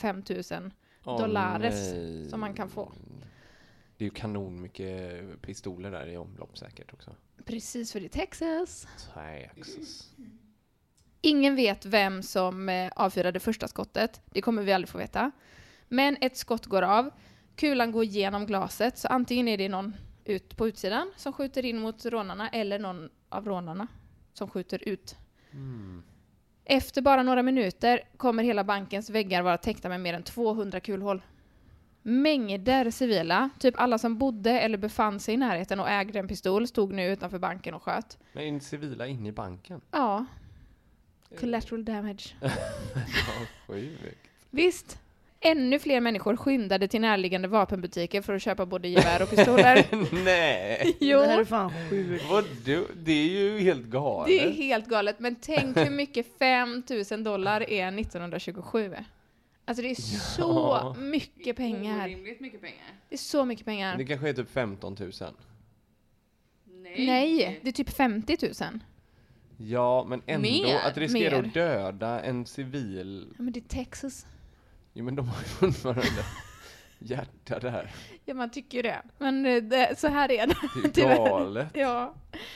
$5,000 som man kan få. Det är ju kanon mycket pistoler där i omlopp säkert också. Precis, för det är Texas. Texas. Ingen vet vem som avfyrade första skottet. Det kommer vi aldrig få veta. Men ett skott går av. Kulan går igenom glaset. Så antingen är det någon ut på utsidan som skjuter in mot rånarna eller någon av rånarna som skjuter ut. Efter bara några minuter kommer hela bankens väggar vara täckta med mer än 200 kulhål. Mängder civila, typ alla som bodde eller befann sig i närheten och ägde en pistol, stod nu utanför banken och sköt. Men är civila inne i banken? Ja. Collateral damage. Ja, sjukt. Visst. Ännu fler människor skyndade till närliggande vapenbutiker för att köpa både gevär och pistoler. Nej. Jo. Det här är fan sjukt. Det är ju helt galet. Det är helt galet, men tänk hur mycket $5,000 är 1927. Alltså det är så mycket pengar. Orimligt mycket pengar. Det är så mycket pengar. Det kanske är typ 15 000. Nej, det är typ 50 000. Ja, men ändå att riskera Mer. att döda en civil. Ja, men det är Texas. Jo, men de har ju fortfarande hjärta där. Ja, man tycker ju det. Men så här är det. Det är galet. Ja.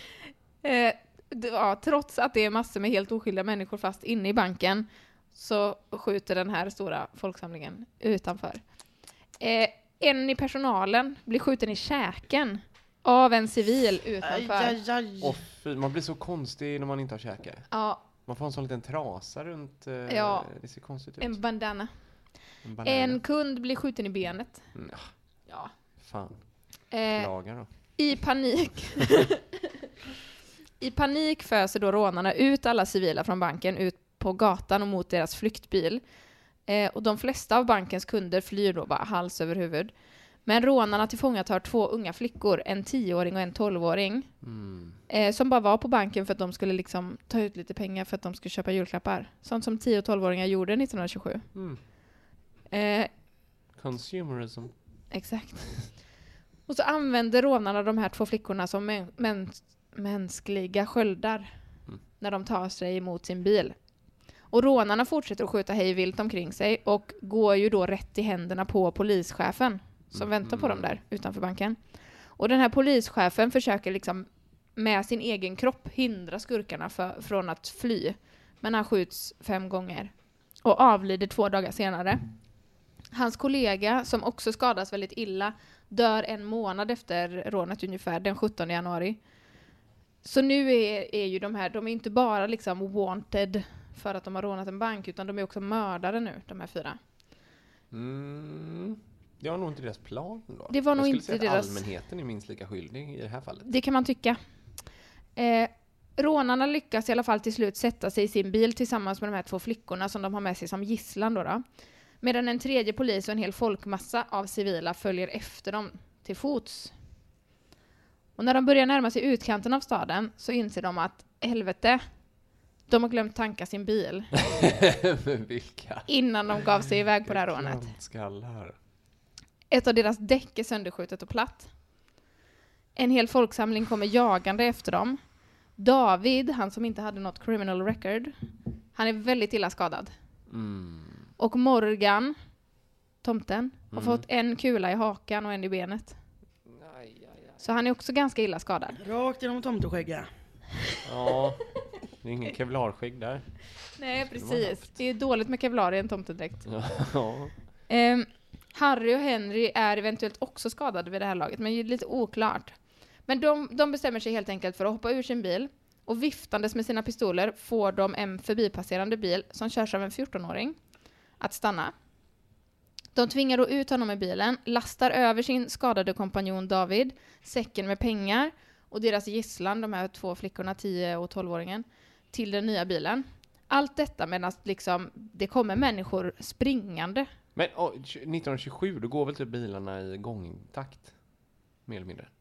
Ja, trots att det är massor med helt oskyldiga människor fast inne i banken så skjuter den här stora folksamlingen utanför. En i personalen blir skjuten i käken av en civil utanför. Man blir så konstig när man inte har käke. Ja. Man får en sån liten trasa runt. Det ser konstigt ut. En bandana. En kund blir skjuten i benet. Ja. Fan. Lagar då. I panik föser då rånarna ut alla civila från banken ut på gatan och mot deras flyktbil. Och de flesta av bankens kunder flyr då bara hals över huvud. Men rånarna tillfångatar 2 unga flickor, en 10-åring och en 12-åring. Som bara var på banken för att de skulle liksom ta ut lite pengar för att de skulle köpa julklappar. Sånt som 10- och 12-åringar gjorde 1927. Consumerism. Exakt. Och så använder rånarna de här 2 flickorna som mänskliga sköldar när de tar sig emot sin bil. Och rånarna fortsätter att skjuta hej vilt omkring sig och går ju då rätt i händerna på polischefen som väntar på dem där utanför banken. Och den här polischefen försöker liksom med sin egen kropp hindra skurkarna från att fly. Men han skjuts 5 gånger och avlider 2 dagar senare. Hans kollega, som också skadas väldigt illa, dör 1 månad efter rånet ungefär, den 17 januari. Så nu är ju de är inte bara liksom wanted för att de har rånat en bank, utan de är också mördare nu, de här 4. Det var nog inte deras plan då. Det var nog inte deras... allmänheten är minst lika skyldig i det här fallet. Det kan man tycka. Rånarna lyckas i alla fall till slut sätta sig i sin bil tillsammans med de här 2 flickorna som de har med sig som gisslan då. Medan en 3:e polis och en hel folkmassa av civila följer efter dem till fots. Och när de börjar närma sig utkanten av staden så inser de att helvete, de har glömt tanka sin bil. Vilka? Innan de gav sig iväg på det här rånet. Skallar. Ett av deras däck är sönderskjutet och platt. En hel folksamling kommer jagande efter dem. David, han som inte hade något criminal record, han är väldigt illa skadad. Och Morgan, tomten, har fått en kula i hakan och en i benet. Så han är också ganska illa skadad. Rakt genom tomteskägga. Ja, det är ingen kevlarskägg där. Nej, precis. Det är dåligt med kevlar i en tomtedräkt. Ja. Harry och Henry är eventuellt också skadade vid det här laget, men det är lite oklart. Men de bestämmer sig helt enkelt för att hoppa ur sin bil och viftandes med sina pistoler får de en förbipasserande bil som körs av en 14-åring att stanna. De tvingar då ut honom i bilen, lastar över sin skadade kompanjon David, säcken med pengar och deras gisslan, de här 2 flickorna, 10- och 12-åringen, till den nya bilen. Allt detta medan liksom, det kommer människor springande. Men 1927, då går väl typ bilarna i gångtakt? Mer eller mindre?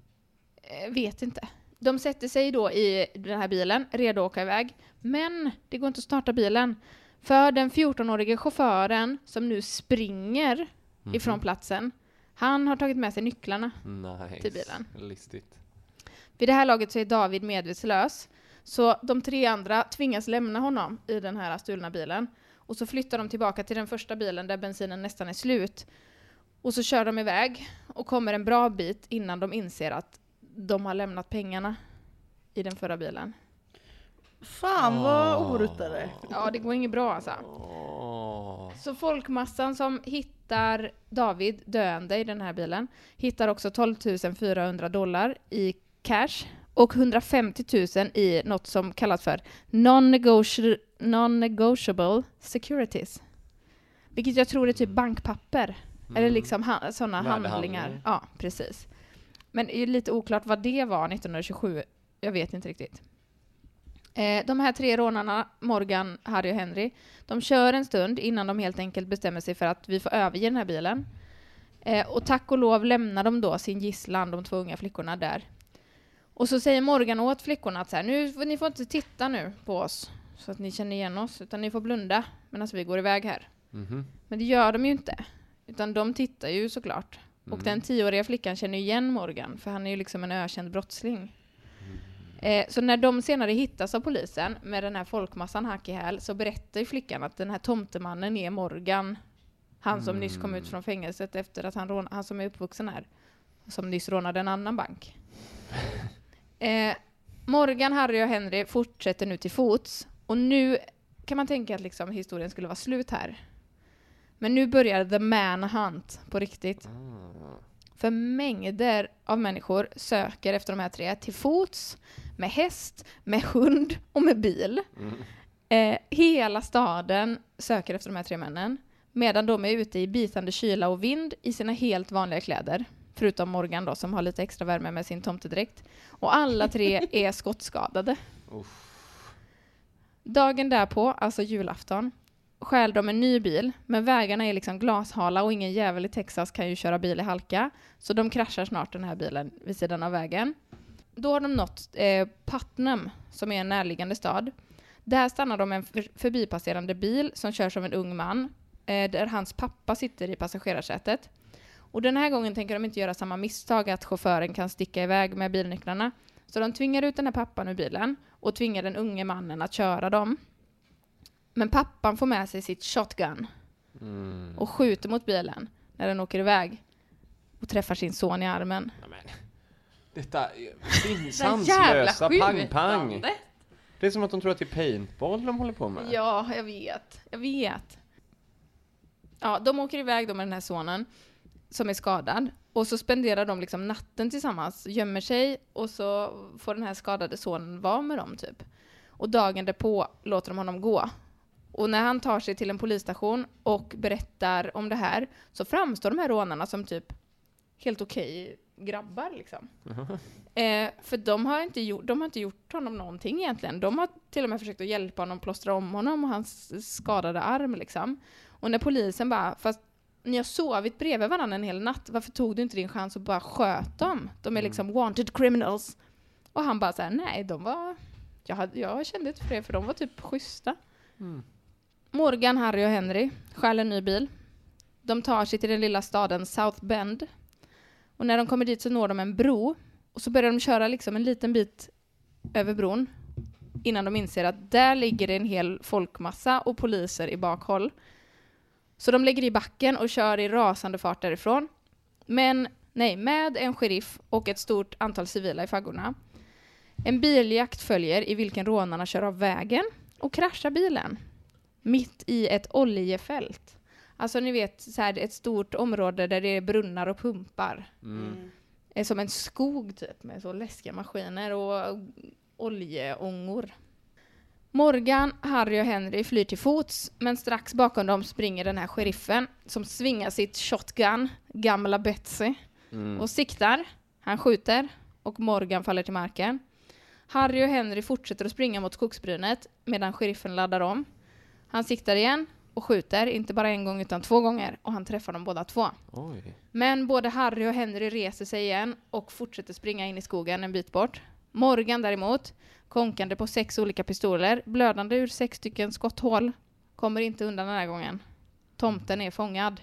Vet inte. De sätter sig då i den här bilen, redo att åka iväg. Men det går inte att starta bilen. För den 14-årige chauffören som nu springer ifrån platsen, han har tagit med sig nycklarna till bilen. Listigt. Vid det här laget så är David medvetslös. Så de 3 andra tvingas lämna honom i den här stulna bilen. Och så flyttar de tillbaka till den första bilen där bensinen nästan är slut. Och så kör de iväg och kommer en bra bit innan de inser att de har lämnat pengarna i den förra bilen. Fan vad oruttade. Ja, det går inget bra alltså. Så folkmassan som hittar David döende i den här bilen hittar också $12,400 i cash och 150 000 i något som kallas för non-negotiable securities. Vilket jag tror är typ bankpapper. Eller liksom sådana handlingar. Ja, precis. Men det är lite oklart vad det var 1927. Jag vet inte riktigt. De här 3 rånarna, Morgan, Harry och Henry, de kör en stund innan de helt enkelt bestämmer sig för att vi får överge den här bilen. Och tack och lov lämnar de då sin gisslan, de 2 unga flickorna där. Och så säger Morgan åt flickorna att så här, ni får inte titta nu på oss så att ni känner igen oss, utan ni får blunda medan vi går iväg här. Men det gör de ju inte, utan de tittar ju såklart. Och den 10-åriga flickan känner igen Morgan, för han är ju liksom en ökänd brottsling. Så när de senare hittas av polisen med den här folkmassan hack i häl, så berättar ju flickan att den här tomtemannen är Morgan. Han som nyss kom ut från fängelset efter att han som är uppvuxen här, som nyss rånade en annan bank. Morgan, Harry och Henry fortsätter nu till fots. Och nu kan man tänka att liksom historien skulle vara slut här. Men nu börjar the manhunt på riktigt. För mängder av människor söker efter de här 3 till fots, med häst, med hund och med bil. Hela staden söker efter de här 3 männen. Medan de är ute i bitande kyla och vind i sina helt vanliga kläder. Förutom Morgan då, som har lite extra värme med sin tomtedräkt. Och alla 3 är skottskadade. Dagen därpå, alltså julafton, stjäl de en ny bil. Men vägarna är liksom glashala och ingen jävel i Texas kan ju köra bil i halka. Så de kraschar snart den här bilen vid sidan av vägen. Då har de nått Putnam, som är en närliggande stad. Där stannar de en förbipasserande bil som körs av en ung man. Där hans pappa sitter i passagerarsätet. Och den här gången tänker de inte göra samma misstag att chauffören kan sticka iväg med bilnycklarna. Så de tvingar ut den här pappan ur bilen och tvingar den unge mannen att köra dem. Men pappan får med sig sitt shotgun och skjuter mot bilen när den åker iväg och träffar sin son i armen. Amen. Detta är sanslösa pang-pang. Det är som att de tror att det är paintball de håller på med. Ja, jag vet. Ja, de åker iväg då med den här sonen som är skadad. Och så spenderar de liksom natten tillsammans, gömmer sig och så får den här skadade sonen vara med dem typ. Och dagen därpå låter de honom gå. Och när han tar sig till en polisstation och berättar om det här så framstår de här rånarna som typ helt okej grabbar liksom. För de har inte gjort honom någonting egentligen. De har till och med försökt att hjälpa honom, plåstra om honom och hans skadade arm liksom. Och när polisen bara, fast ni har sovit bredvid varandra en hel natt, varför tog du inte din chans att bara sköt dem? De är liksom wanted criminals. Och han bara såhär, nej, de var, jag kände inte för det, för de var typ schyssta. Morgan, Harry och Henry stjäl en ny bil. De tar sig till den lilla staden South Bend. Och när de kommer dit så når de en bro. Och så börjar de köra liksom en liten bit över bron. Innan de inser att där ligger det en hel folkmassa och poliser i bakhåll. Så de lägger i backen och kör i rasande fart därifrån. Med en sheriff och ett stort antal civila i faggorna. En biljakt följer i vilken rånarna kör av vägen och kraschar bilen. Mitt i ett oljefält. Alltså ni vet, så här, ett stort område där det är brunnar och pumpar. Det är som en skog typ med så läskiga maskiner och oljeångor. Morgan, Harry och Henry flyr till fots, men strax bakom dem springer den här sheriffen som svingar sitt shotgun, gamla Betsy, och siktar. Han skjuter och Morgan faller till marken. Harry och Henry fortsätter att springa mot skogsbrynet medan sheriffen laddar om. Han siktar igen och skjuter, inte bara en gång utan 2 gånger, och han träffar dem båda 2. Oj. Men både Harry och Henry reser sig igen och fortsätter springa in i skogen en bit bort. Morgan däremot, konkande på 6 olika pistoler, blödande ur 6 stycken skotthål, kommer inte undan den här gången. Tomten är fångad.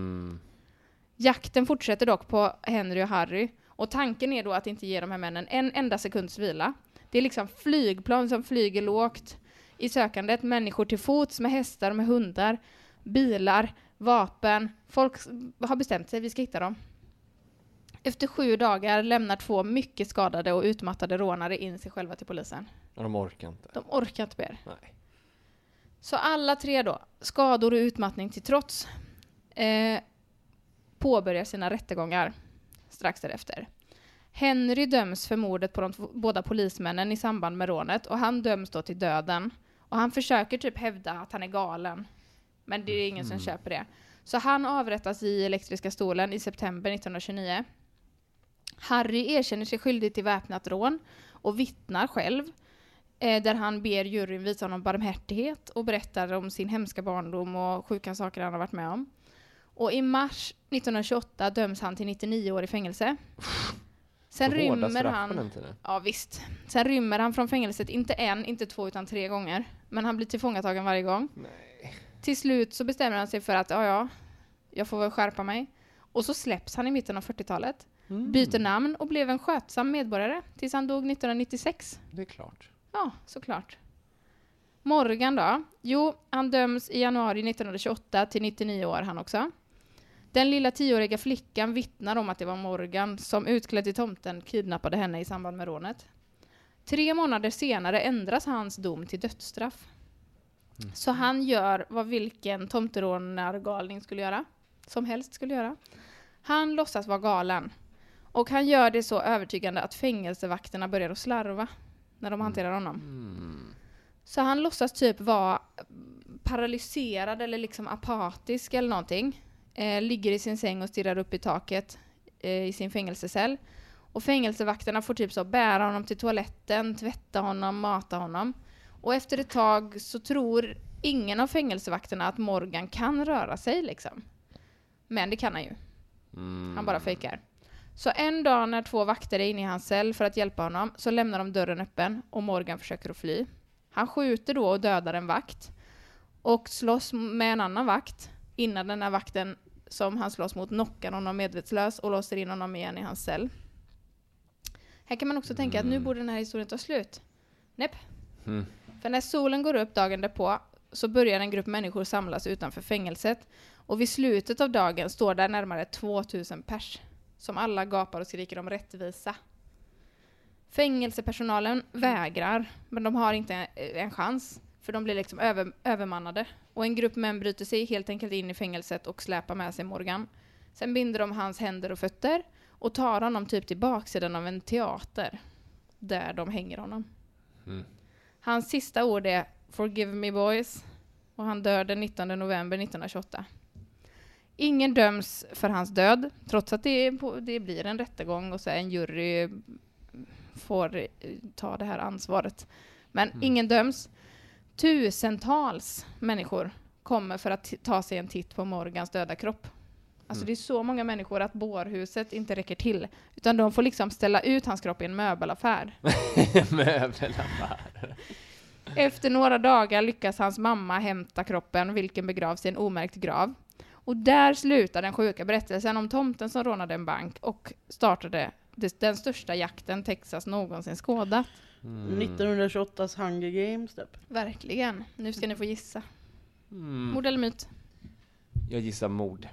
Jakten fortsätter dock på Henry och Harry, och tanken är då att inte ge de här männen en enda sekunds vila. Det är liksom flygplan som flyger lågt i sökandet, människor till fots med hästar och med hundar, bilar, vapen. Folk har bestämt sig, vi ska hitta dem. Efter 7 dagar lämnar 2 mycket skadade och utmattade rånare in sig själva till polisen. Ja, de orkar inte. De orkar inte mer. Nej. Så alla 3 då, skador och utmattning till trots, påbörjar sina rättegångar strax därefter. Henry döms för mordet på de båda polismännen i samband med rånet, och han döms då till döden. Och han försöker typ hävda att han är galen, men det är ingen som köper det. Så han avrättas i elektriska stolen i september 1929. Harry erkänner sig skyldig till väpnat rån och vittnar själv, där han ber juryn visa honom barmhärtighet och berättar om sin hemska barndom och sjuka saker han har varit med om. Och i mars 1928 döms han till 99 år i fängelse. Sen rymmer han. Ja, visst. Sen rymmer han från fängelset inte 1, inte 2 utan 3 gånger. Men han blir tillfångatagen varje gång. Nej. Till slut så bestämmer han sig för att jag får väl skärpa mig. Och så släpps han i mitten av 40-talet. Byter namn och blev en skötsam medborgare tills han dog 1996. Det är klart. Ja, såklart. Morgan då? Jo, han döms i januari 1928 till 99 år han också. Den lilla 10-åriga flickan vittnar om att det var Morgan som utklädd till tomten kidnappade henne i samband med rånet. 3 månader senare ändras hans dom till dödsstraff. Så han gör vad vilken tomterånargalning skulle göra. Som helst skulle göra. Han låtsas vara galen. Och han gör det så övertygande att fängelsevakterna börjar att slarva när de hanterar honom. Så han låtsas typ vara paralyserad eller liksom apatisk eller någonting. Ligger i sin säng och stirrar upp i taket i sin fängelsecell. Och fängelsevakterna får typ så bära honom till toaletten, tvätta honom, mata honom. Och efter ett tag så tror ingen av fängelsevakterna att Morgan kan röra sig liksom. Men det kan han ju. Han bara fejkar. Så en dag när 2 vakter är inne i hans cell för att hjälpa honom så lämnar de dörren öppen och Morgan försöker att fly. Han skjuter då och dödar en vakt och slåss med en annan vakt innan den här vakten som han slåss mot knockar honom medvetslös och låser in honom igen i hans cell. Här kan man också tänka att nu borde den här historien ta slut. Näpp. För när solen går upp dagen därpå så börjar en grupp människor samlas utanför fängelset. Och vid slutet av dagen står där närmare 2000 pers. Som alla gapar och skriker om rättvisa. Fängelsepersonalen vägrar. Men de har inte en chans. För de blir liksom övermannade. Och en grupp män bryter sig helt enkelt in i fängelset och släpar med sig Morgan. Sen binder de hans händer och fötter. Och tar honom typ till baksidan av en teater. Där de hänger honom. Hans sista ord är "Forgive me boys". Och han dör den 19 november 1928. Ingen döms för hans död. Trots att det blir en rättegång och så en jury får ta det här ansvaret. Men ingen döms. Tusentals människor kommer för att ta sig en titt på Morgans döda kropp. Alltså det är så många människor att bårhuset inte räcker till. Utan de får liksom ställa ut hans kropp i en möbelaffär. Möbelaffär. Efter några dagar lyckas hans mamma hämta kroppen, vilken begravs i en omärkt grav. Och där slutar den sjuka berättelsen om tomten som rånade en bank och startade den största jakten Texas någonsin skådat. 1928s Hunger Games typ. Verkligen. Nu ska ni få gissa. Mord eller myt? Jag gissar mord.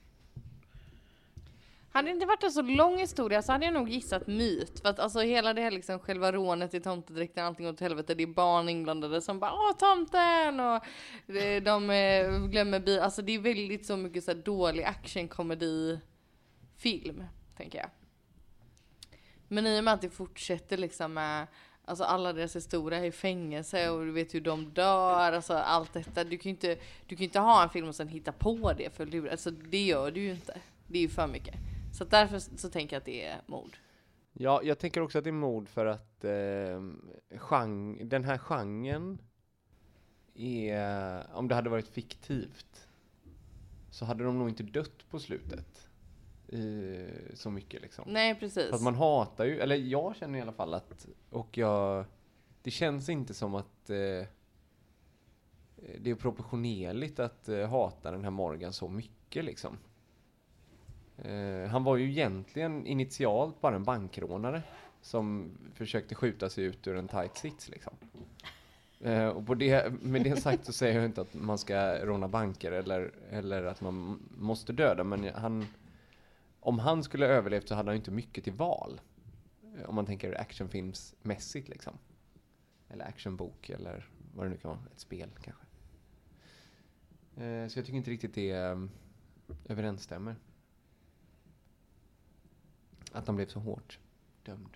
Hade det inte varit en så lång historia så hade jag nog gissat myt. För att alltså hela det här liksom själva rånet i tomtedräkten, allting åt helvete. Det är barn inblandade som bara "Åh, tomten!" Och de glömmer bil. Alltså det är väldigt så mycket så här dålig actionkomedi-film, tänker jag. Men i och med att det fortsätter liksom med alltså alla deras historia i fängelse och du vet hur de dör, alltså allt detta. Du kan ju inte ha en film och sen hitta på det för lura. Alltså det gör du ju inte. Det är ju för mycket. Så därför så tänker jag att det är mord. Ja, jag tänker också att det är mord för att den här genren är, om det hade varit fiktivt så hade de nog inte dött på slutet så mycket liksom. Nej, precis. För att man hatar ju, eller jag känner i alla fall att, det känns inte som att det är proportionerligt att hata den här Morgan så mycket liksom. Han var ju egentligen initialt bara en bankrånare som försökte skjuta sig ut ur en tight sits liksom. Och med det sagt så säger jag inte att man ska råna banker eller att man måste döda, men om han skulle ha överlevt så hade han inte mycket till val. Om man tänker actionfilmsmässigt liksom. Eller actionbok eller vad det nu kan vara, ett spel kanske. Så jag tycker inte riktigt det överensstämmer. Att han blev så hårt dömd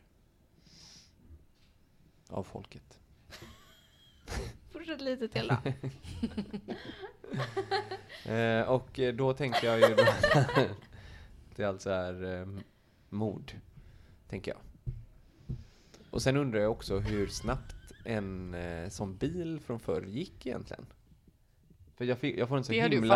av folket. Fortsätt lite till då. Och då tänker jag ju då det alltså är mord, tänker jag. Och sen undrar jag också hur snabbt en sån bil från förr gick egentligen. För jag får en så himla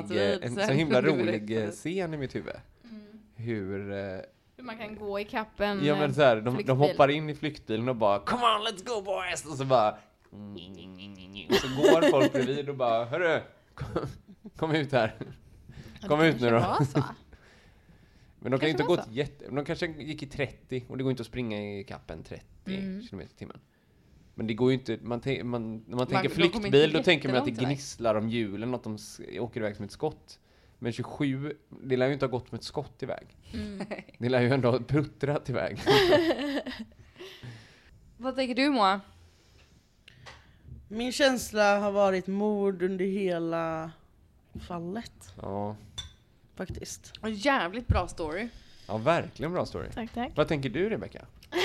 rolig scen i mitt huvud. Hur man kan gå i kappen. Ja, men så här, de hoppar in i flyktbilen och bara "Come on, let's go boys!" Och så bara och så går folk bredvid och bara "Hörru, kom ut här. Kom ut nu då." Men de kan inte gå de kanske gick i 30 och det går inte att springa i kappen 30 km/h. Men det går ju inte, när man tänker flyktbil då tänker man att det gnisslar om hjulen, att de åker iväg som ett skott. Men 27, det lär ju inte ha gått med ett skott iväg. Det lär ju ändå ha puttrat iväg. Vad tänker du, Moa? Min känsla har varit mord under hela fallet. Ja. Faktiskt. En jävligt bra story. Ja, verkligen bra story. Tack. Vad tänker du, Rebecca?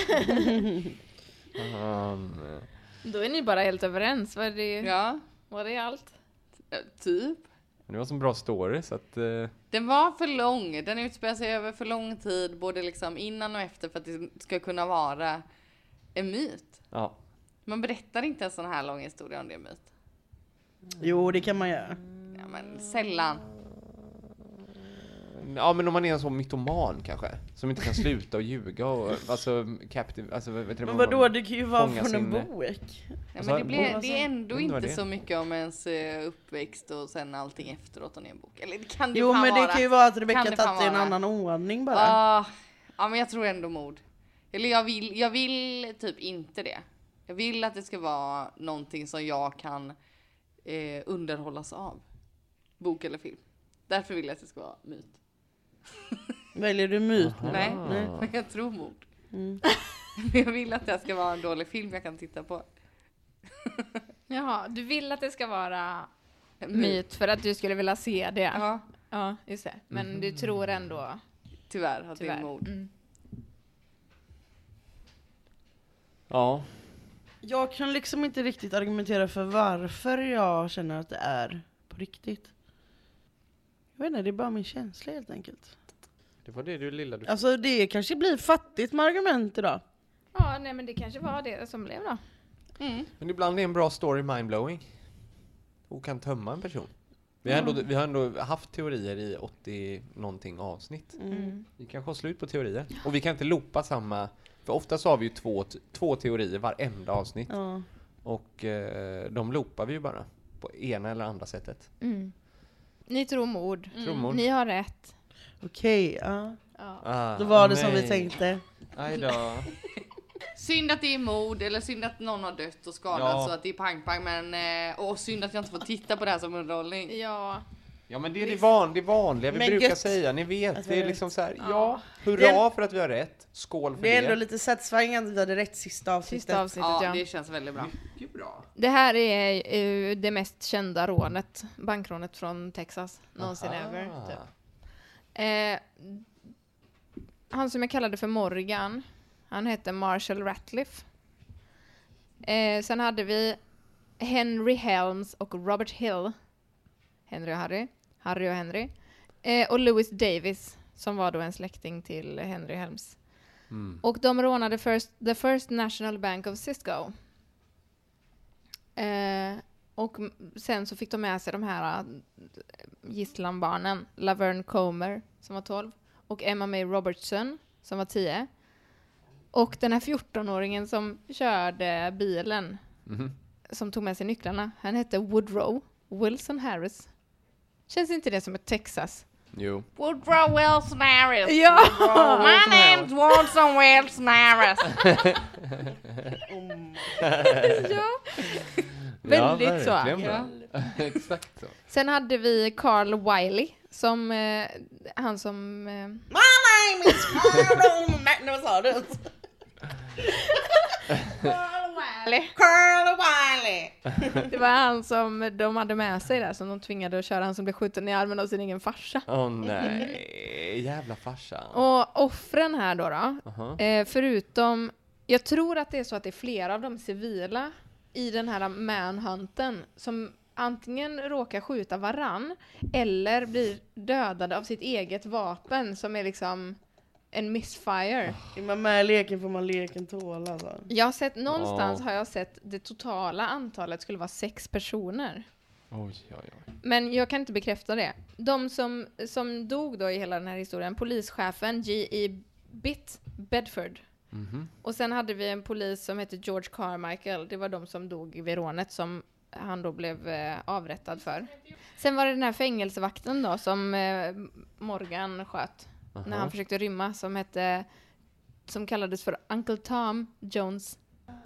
Då är ni bara helt överens. Var det allt? Typ. Det var så bra story så att... Den var för lång. Den utspelar sig över för lång tid. Både liksom innan och efter för att det ska kunna vara en myt. Ja. Man berättar inte en sån här lång historia om det är myt. Jo, det kan man göra. Ja, men sällan. Ja, men om man är en sån mytoman kanske. Som inte kan sluta och ljuga och... Alltså, captive... Alltså, vet du, men vadå, det kan ju vara från sin... en bok. Ja, men det är ändå inte så mycket om ens uppväxt och sen allting efteråt om en bok. Eller det kan det jo, men vara. Det kan ju vara att Rebecca tagit i en annan ordning bara. Ja, men jag tror ändå mord. Eller jag vill typ inte det. Jag vill att det ska vara någonting som jag kan underhållas av. Bok eller film. Därför vill jag att det ska vara myt. Väljer du myt nu? Nej, men jag tror mord. Jag vill att det ska vara en dålig film jag kan titta på. Jaha, du vill att det ska vara myt för att du skulle vilja se det. Ja, just det. Men du tror ändå... Tyvärr att det är mord. Ja. Jag kan liksom inte riktigt argumentera för varför jag känner att det är på riktigt. Jag vet inte, det är bara min känsla helt enkelt. Det var det du lilla du... Alltså det kanske blir fattigt med argument idag. Ja, nej men det kanske var det som blev då. Men ibland är en bra story mindblowing. Och kan tömma en person. Vi har ändå haft teorier i 80 någonting avsnitt. Vi kanske har slut på teorier. Och vi kan inte loopa samma... För ofta så har vi ju två teorier varenda avsnitt. Och de loopar vi ju bara. På ena eller andra sättet. Ni tror mord. Ni har rätt. Okej, då var det som vi tänkte. Nej då. Synd att det är mord, eller synd att någon har dött och skadats så att det är pang-pang, men och synd att jag inte får titta på det här som underhållning. Ja. Ja, men det är det vanliga vi brukar säga. Ni vet, det är liksom så här, hurra för att vi har rätt. Skål för det. Det är ändå lite satisfying att vi hade rätt sista avsnittet. Ja, det känns väldigt bra. Mycket bra. Det här är det mest kända bankrånet från Texas någonsin ever. Typ. Han som jag kallade för Morgan, han hette Marshall Ratliff. Sen hade vi Henry Helms och Robert Hill. Henry och Harry och Henry. Och Louis Davis, som var då en släkting till Henry Helms. Och de rånade the First National Bank of Cisco. Och sen så fick de med sig de här gisslanbarnen. Laverne Comer, som var 12. Och Emma May Robertson, som var 10. Och den här 14-åringen som körde bilen, som tog med sig nycklarna, han hette Woodrow Wilson Harris. Känns inte det som ett Texas? Jo. Woodrow Wilson Harris. Ja! My name's Wilson Wilson Harris. Ja. Väldigt så. Ja. Exakt så. Sen hade vi Carl Wiley, som han som... My name is Carl. Vad sa du? Carl Wiley. Det var han som de hade med sig där, som de tvingade att köra, han som blev skjuten i armen av sin egen farsa. Nej, jävla farsa. Och offren här då, förutom, jag tror att det är så att det är flera av de civila i den här manhunten som antingen råkar skjuta varann eller blir dödade av sitt eget vapen, som är liksom en misfire. Är man med i leken får man leken tåla. Alltså. Jag har sett, någonstans har jag sett det totala antalet skulle vara 6 personer. Oj. Men jag kan inte bekräfta det. De som dog då i hela den här historien, polischefen G.E. Bedford. Och sen hade vi en polis som hette George Carmichael. Det var de som dog vid rånet som han då blev avrättad för. Sen var det den här fängelsevakten då som Morgan sköt när han försökte rymma, som kallades för Uncle Tom Jones.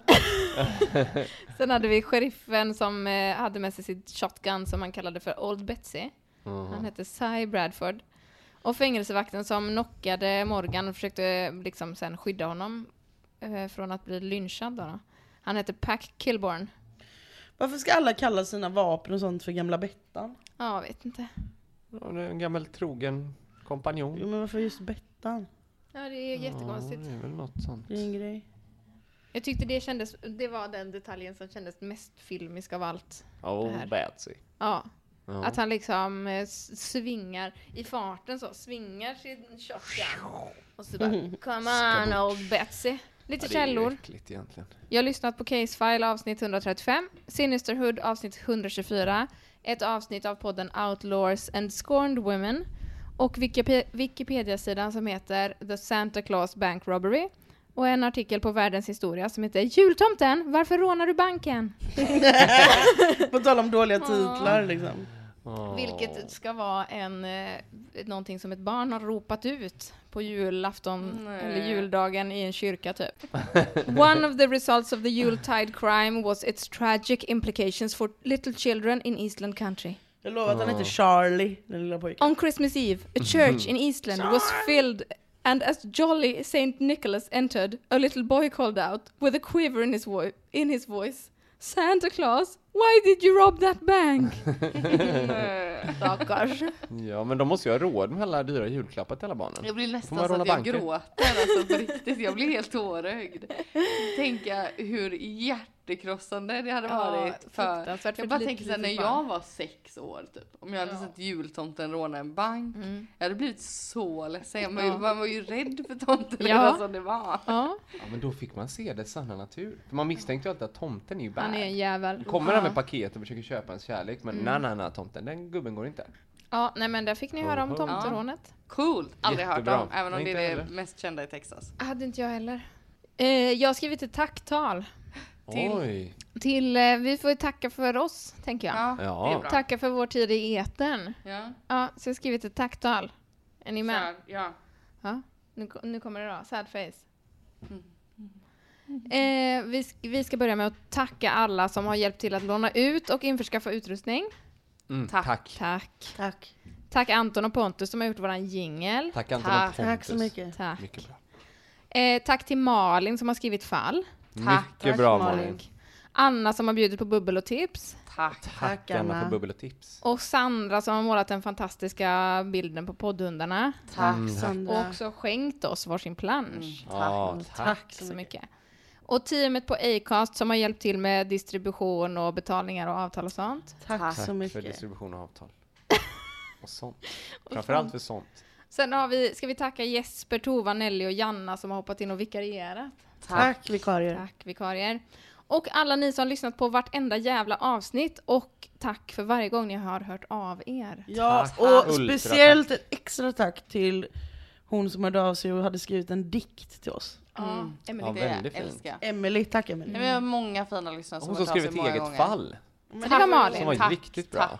Sen hade vi sheriffen som hade med sig sitt shotgun som han kallade för Old Betsy. Han hette Cy Bradford. Och fängelsevakten som knockade Morgan och försökte liksom sen skydda honom från att bli lynchad då. Han hette Pack Kilborn. Varför ska alla kalla sina vapen och sånt för gamla Bettan? Ja, jag vet inte. Ja, det är en gammal trogen kompanjon. Jo, men varför just Bettan? Ja, det är jättekonstigt. Ja, det är väl något sånt. Det är en grej. Jag tyckte det var den detaljen som kändes mest filmisk av allt. Betsy. Ja. Ja. Att han liksom svingar i farten så. Svingar sin shotgun. Och så bara, come on old Betsy. Lite källor. Det är äckligt egentligen. Jag har lyssnat på Case File avsnitt 135. Sinisterhood avsnitt 124. Ett avsnitt av podden Outlaws and Scorned Women. Och Wikipedia-sidan som heter The Santa Claus Bank Robbery. Och en artikel på Världens historia som heter Jultomten, varför rånar du banken? På tal om dåliga titlar liksom. Vilket ska vara någonting som ett barn har ropat ut på julafton eller juldagen i en kyrka typ. One of the results of the Yuletide crime was its tragic implications for little children in Eastland country. Jag lovar att han heter Charlie, den lilla pojken. On Christmas Eve, a church in Eastland was filled, and as jolly Saint Nicholas entered, a little boy called out with a quiver in his voice, Santa Claus, why did you rob that bank? Stackars. Ja, men de måste ju ha råd med alla dyra julklappar till alla barnen. Jag blir nästan så att jag gråter alltså på riktigt. Jag blir helt tårögd. Tänka hur hjärtekrossande det hade varit för... Jag bara tänker så här, när jag var 6 år typ. Om jag hade sett jultomten råna en bank. Jag hade blivit så ledsen. Man var ju rädd för tomten redan som det var. Ja, men då fick man se det sanna natur. För man misstänkte ju alltid att tomten är ju bad. Han är en jävel. Kommer han med paket och försöker köpa ens kärlek. Men nej, tomten, den gubben går inte. Ja, nej men där fick ni höra om tomterånet. Cool, aldrig Jättebra. hört om. Även om det är det mest kända i Texas. Hade inte jag heller. Jag har skrivit ett tacktal. Till vi får tacka för oss, tänker jag. Ja, det är bra. Tacka för vår tid i etern. Ja, så jag har skrivit ett tacktal. Är ni med? Ja. Nu kommer det då. Sad face. Vi ska börja med att tacka alla som har hjälpt till att låna ut och införskaffa utrustning. Tack Anton och Pontus som har gjort våran jingle. Tack Anton och Pontus. Tack så mycket. Tack. Mycket bra. Tack till Malin som har skrivit fall. Mycket bra Malin. Anna som har bjudit på bubbel och tips. Tack Anna för bubbel och tips. Och Sandra som har målat den fantastiska bilden på poddhundarna. Tack Sandra. Och också skänkt oss varsin plansch. Tack så mycket. Och teamet på Acast som har hjälpt till med distribution och betalningar och avtal och sånt. Tack så mycket. För distribution och avtal. Och sånt. Framförallt för sånt. Sen ska vi tacka Jesper, Tova, Nelly och Janna som har hoppat in och vikarierat. Tack vikarier. Tack vikarier. Och alla ni som har lyssnat på vartenda jävla avsnitt. Och tack för varje gång ni har hört av er. Ja, och speciellt ett extra tack till hon som hörde av sig och hade skrivit en dikt till oss. Emily, väldigt det älskar. Emily, tack Emily. Vi har många fina lyssnare som har skrivit eget fall. Det var Malin. Som var riktigt bra.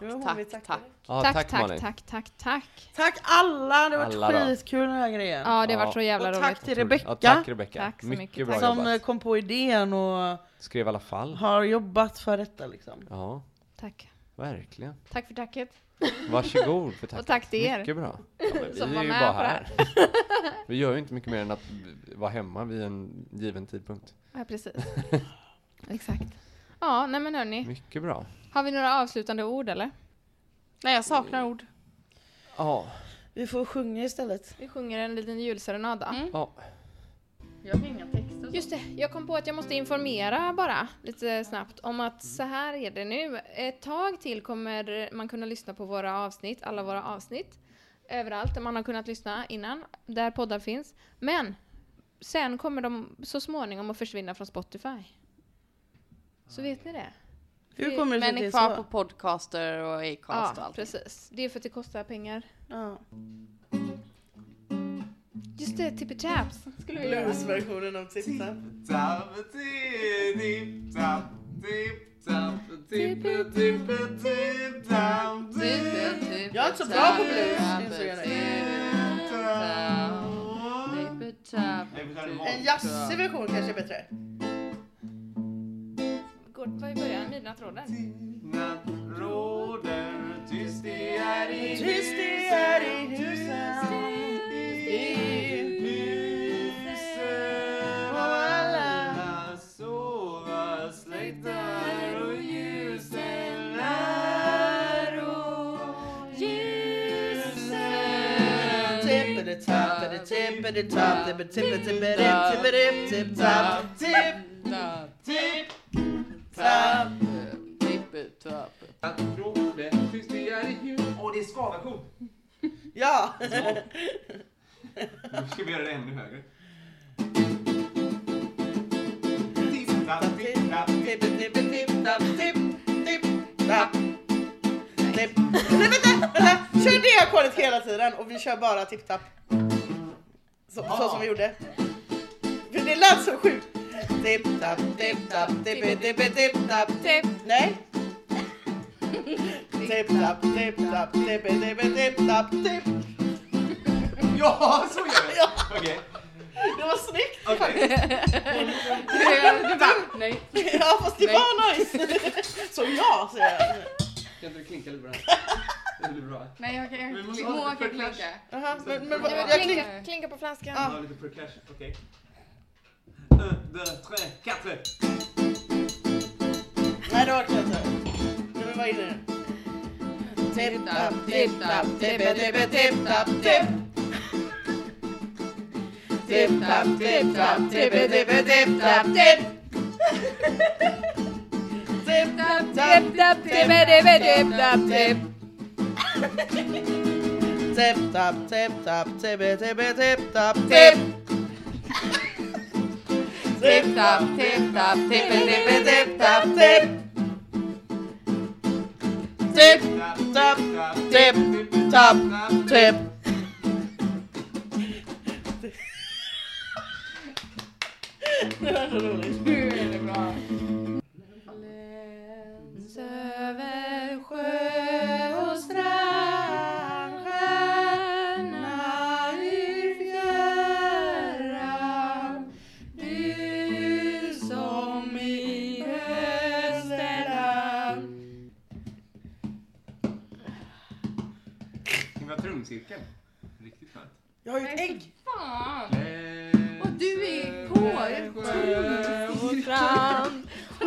Tack. Tack alla, det har varit skitkul den här grejen. Ja, det har varit så jävla roligt. Och tack till Rebecca. Tack Rebecca. Tack så mycket bra som jobbat. kom på idén och skrev alla fall. Har jobbat för detta liksom. Ja. Tack. Verkligen. Tack för tacket. Varsågod för tacket. Och tack till er. Mycket bra. Ja, men som vi var är ju med bara på här. Vi gör ju inte mycket mer än att vara hemma vid en given tidpunkt. Ja, precis. Exakt. Ja, nej men hörni. Mycket bra. Har vi några avslutande ord eller? Nej, jag saknar ord. Ja. Vi får sjunga istället. Vi sjunger en liten julserenad. Ja. Jag har inga texter. Just det, jag kom på att jag måste informera bara lite snabbt om att så här är det nu. Ett tag till kommer man kunna lyssna på alla våra avsnitt. Överallt där man har kunnat lyssna innan, där poddar finns. Men sen kommer de så småningom att försvinna från Spotify. Så vet ni det? Hur kommer det Men sig är det kvar så? på Podcaster och Acast och allt. Precis. Det är för att det kostar pengar. Ja. Just det, Tippy Taps skulle vi göra. Bluesversionen av Tipp Tap. Jag är inte så bra på blues. En jazzig version kanske är bättre. Vad är början? Midnattråden? Tyst det är i husen. Och alla sova, släktar och ljus tippity-top, tippity-tippity-tippity-tip, tip-top, tip-top, tip-top. Tippetopp. Att fråga, finns det är ju... Åh, det är skavarkort. Ja. Nu ska vi göra det ännu högre. Tipp-tap, tipp-tap, tippity-tippity-tip-tap, tipp-tipp-tap. Tipp. Nej, vänta. Kör det ackordet hela tiden och vi kör bara tipp-tap. Så som vi gjorde. För det lät så sjukt. Tipp-tap, tipp-tap, tippity-tippity-tip-tap, tipp. Nej. Tipp-tap, tipp-tap, tippity-tippity-tip-tap, tipp. Ja, så gör det. Ja. Okej. Det var snyggt Okej. faktiskt. Du bara, nej. Ja, fast det var nice. Så ja, säger jag. Kan inte du klinka lite bra? Det blir bra. Nej, jag kan Vi måste inte. ha Moa lite kan percussion. klicka. Aha, men jag Klinka på flaskan. Ja, lite percussion. Okej. 1, 2, 3, 4. Nej, det orkar jag inte. Nu vill vara inne. Tipp-tap, tipp-tap, tippity-tippity-tip-tap, tipp. Tipp-tap, tipp-tap, tippity-tippity-tip-tap, tipp. Tipp-tap, tipp-tap, tippity-tippity-tip-tap, tipp. Tipp-tap, tipp-tap, tippity-tippity-tip-tap, tipp. Tipp-tap, tipp-tap, Tippity-tippity-tip-tap, tipp. Tipp-tap, tipp-tap, tipp. Det var så roligt. Nu är det bra. Över sjö och strand, stjärna i fjärran, du som i Österland. Det var trumcirkeln. Riktigt skönt. Jag har ju ett ägg. Fan. Och du är kår. Fram,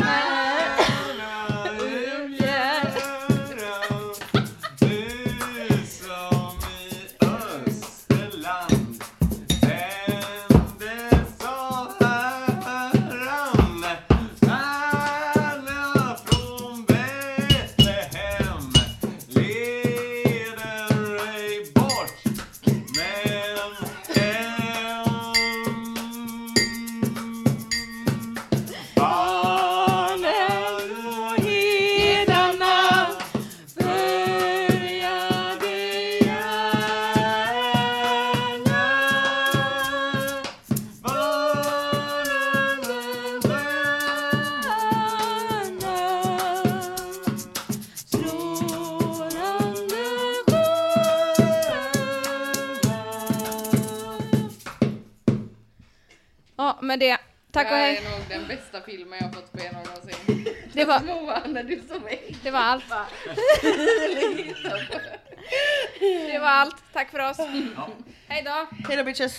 ja, med det. Tack och hej. Det är nog den bästa filmen jag har fått se någonsin. Det var, Moa, när du som är. det var allt. Det var allt. Tack för oss. Hej då. Hej då, bitches.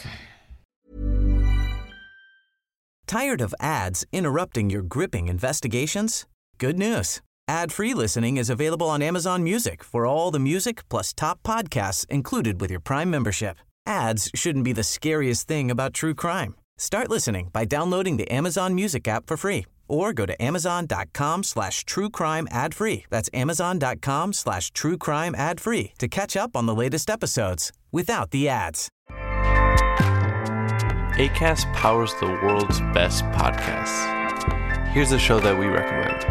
Tired of ads interrupting your gripping investigations? Good news. Ad-free listening is available on Amazon Music for all the music plus top podcasts included with your Prime membership. Ads shouldn't be the scariest thing about true crime. Start listening by downloading the Amazon Music app for free or go to amazon.com/truecrime ad-free. That's amazon.com/truecrime ad-free to catch up on the latest episodes without the ads. Acast powers the world's best podcasts. Here's a show that we recommend.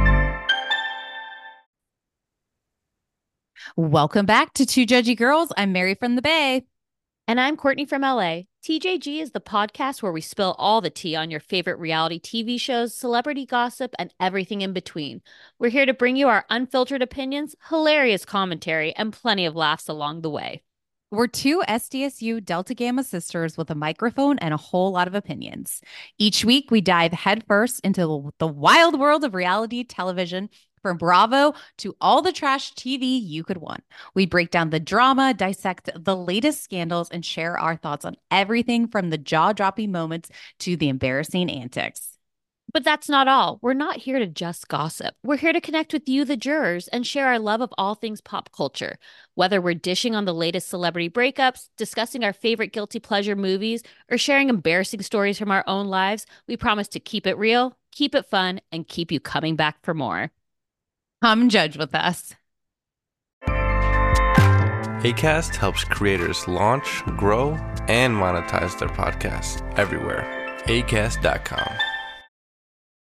Welcome back to Two Judgy Girls. I'm Mary from the Bay. And I'm Courtney from LA. TJG is the podcast where we spill all the tea on your favorite reality TV shows, celebrity gossip, and everything in between. We're here to bring you our unfiltered opinions, hilarious commentary, and plenty of laughs along the way. We're two SDSU Delta Gamma sisters with a microphone and a whole lot of opinions. Each week, we dive headfirst into the wild world of reality television, from Bravo to all the trash TV you could want. We break down the drama, dissect the latest scandals, and share our thoughts on everything from the jaw-dropping moments to the embarrassing antics. But that's not all. We're not here to just gossip. We're here to connect with you, the jurors, and share our love of all things pop culture. Whether we're dishing on the latest celebrity breakups, discussing our favorite guilty pleasure movies, or sharing embarrassing stories from our own lives, we promise to keep it real, keep it fun, and keep you coming back for more. Come judge with us. Acast helps creators launch, grow, and monetize their podcasts everywhere. Acast.com.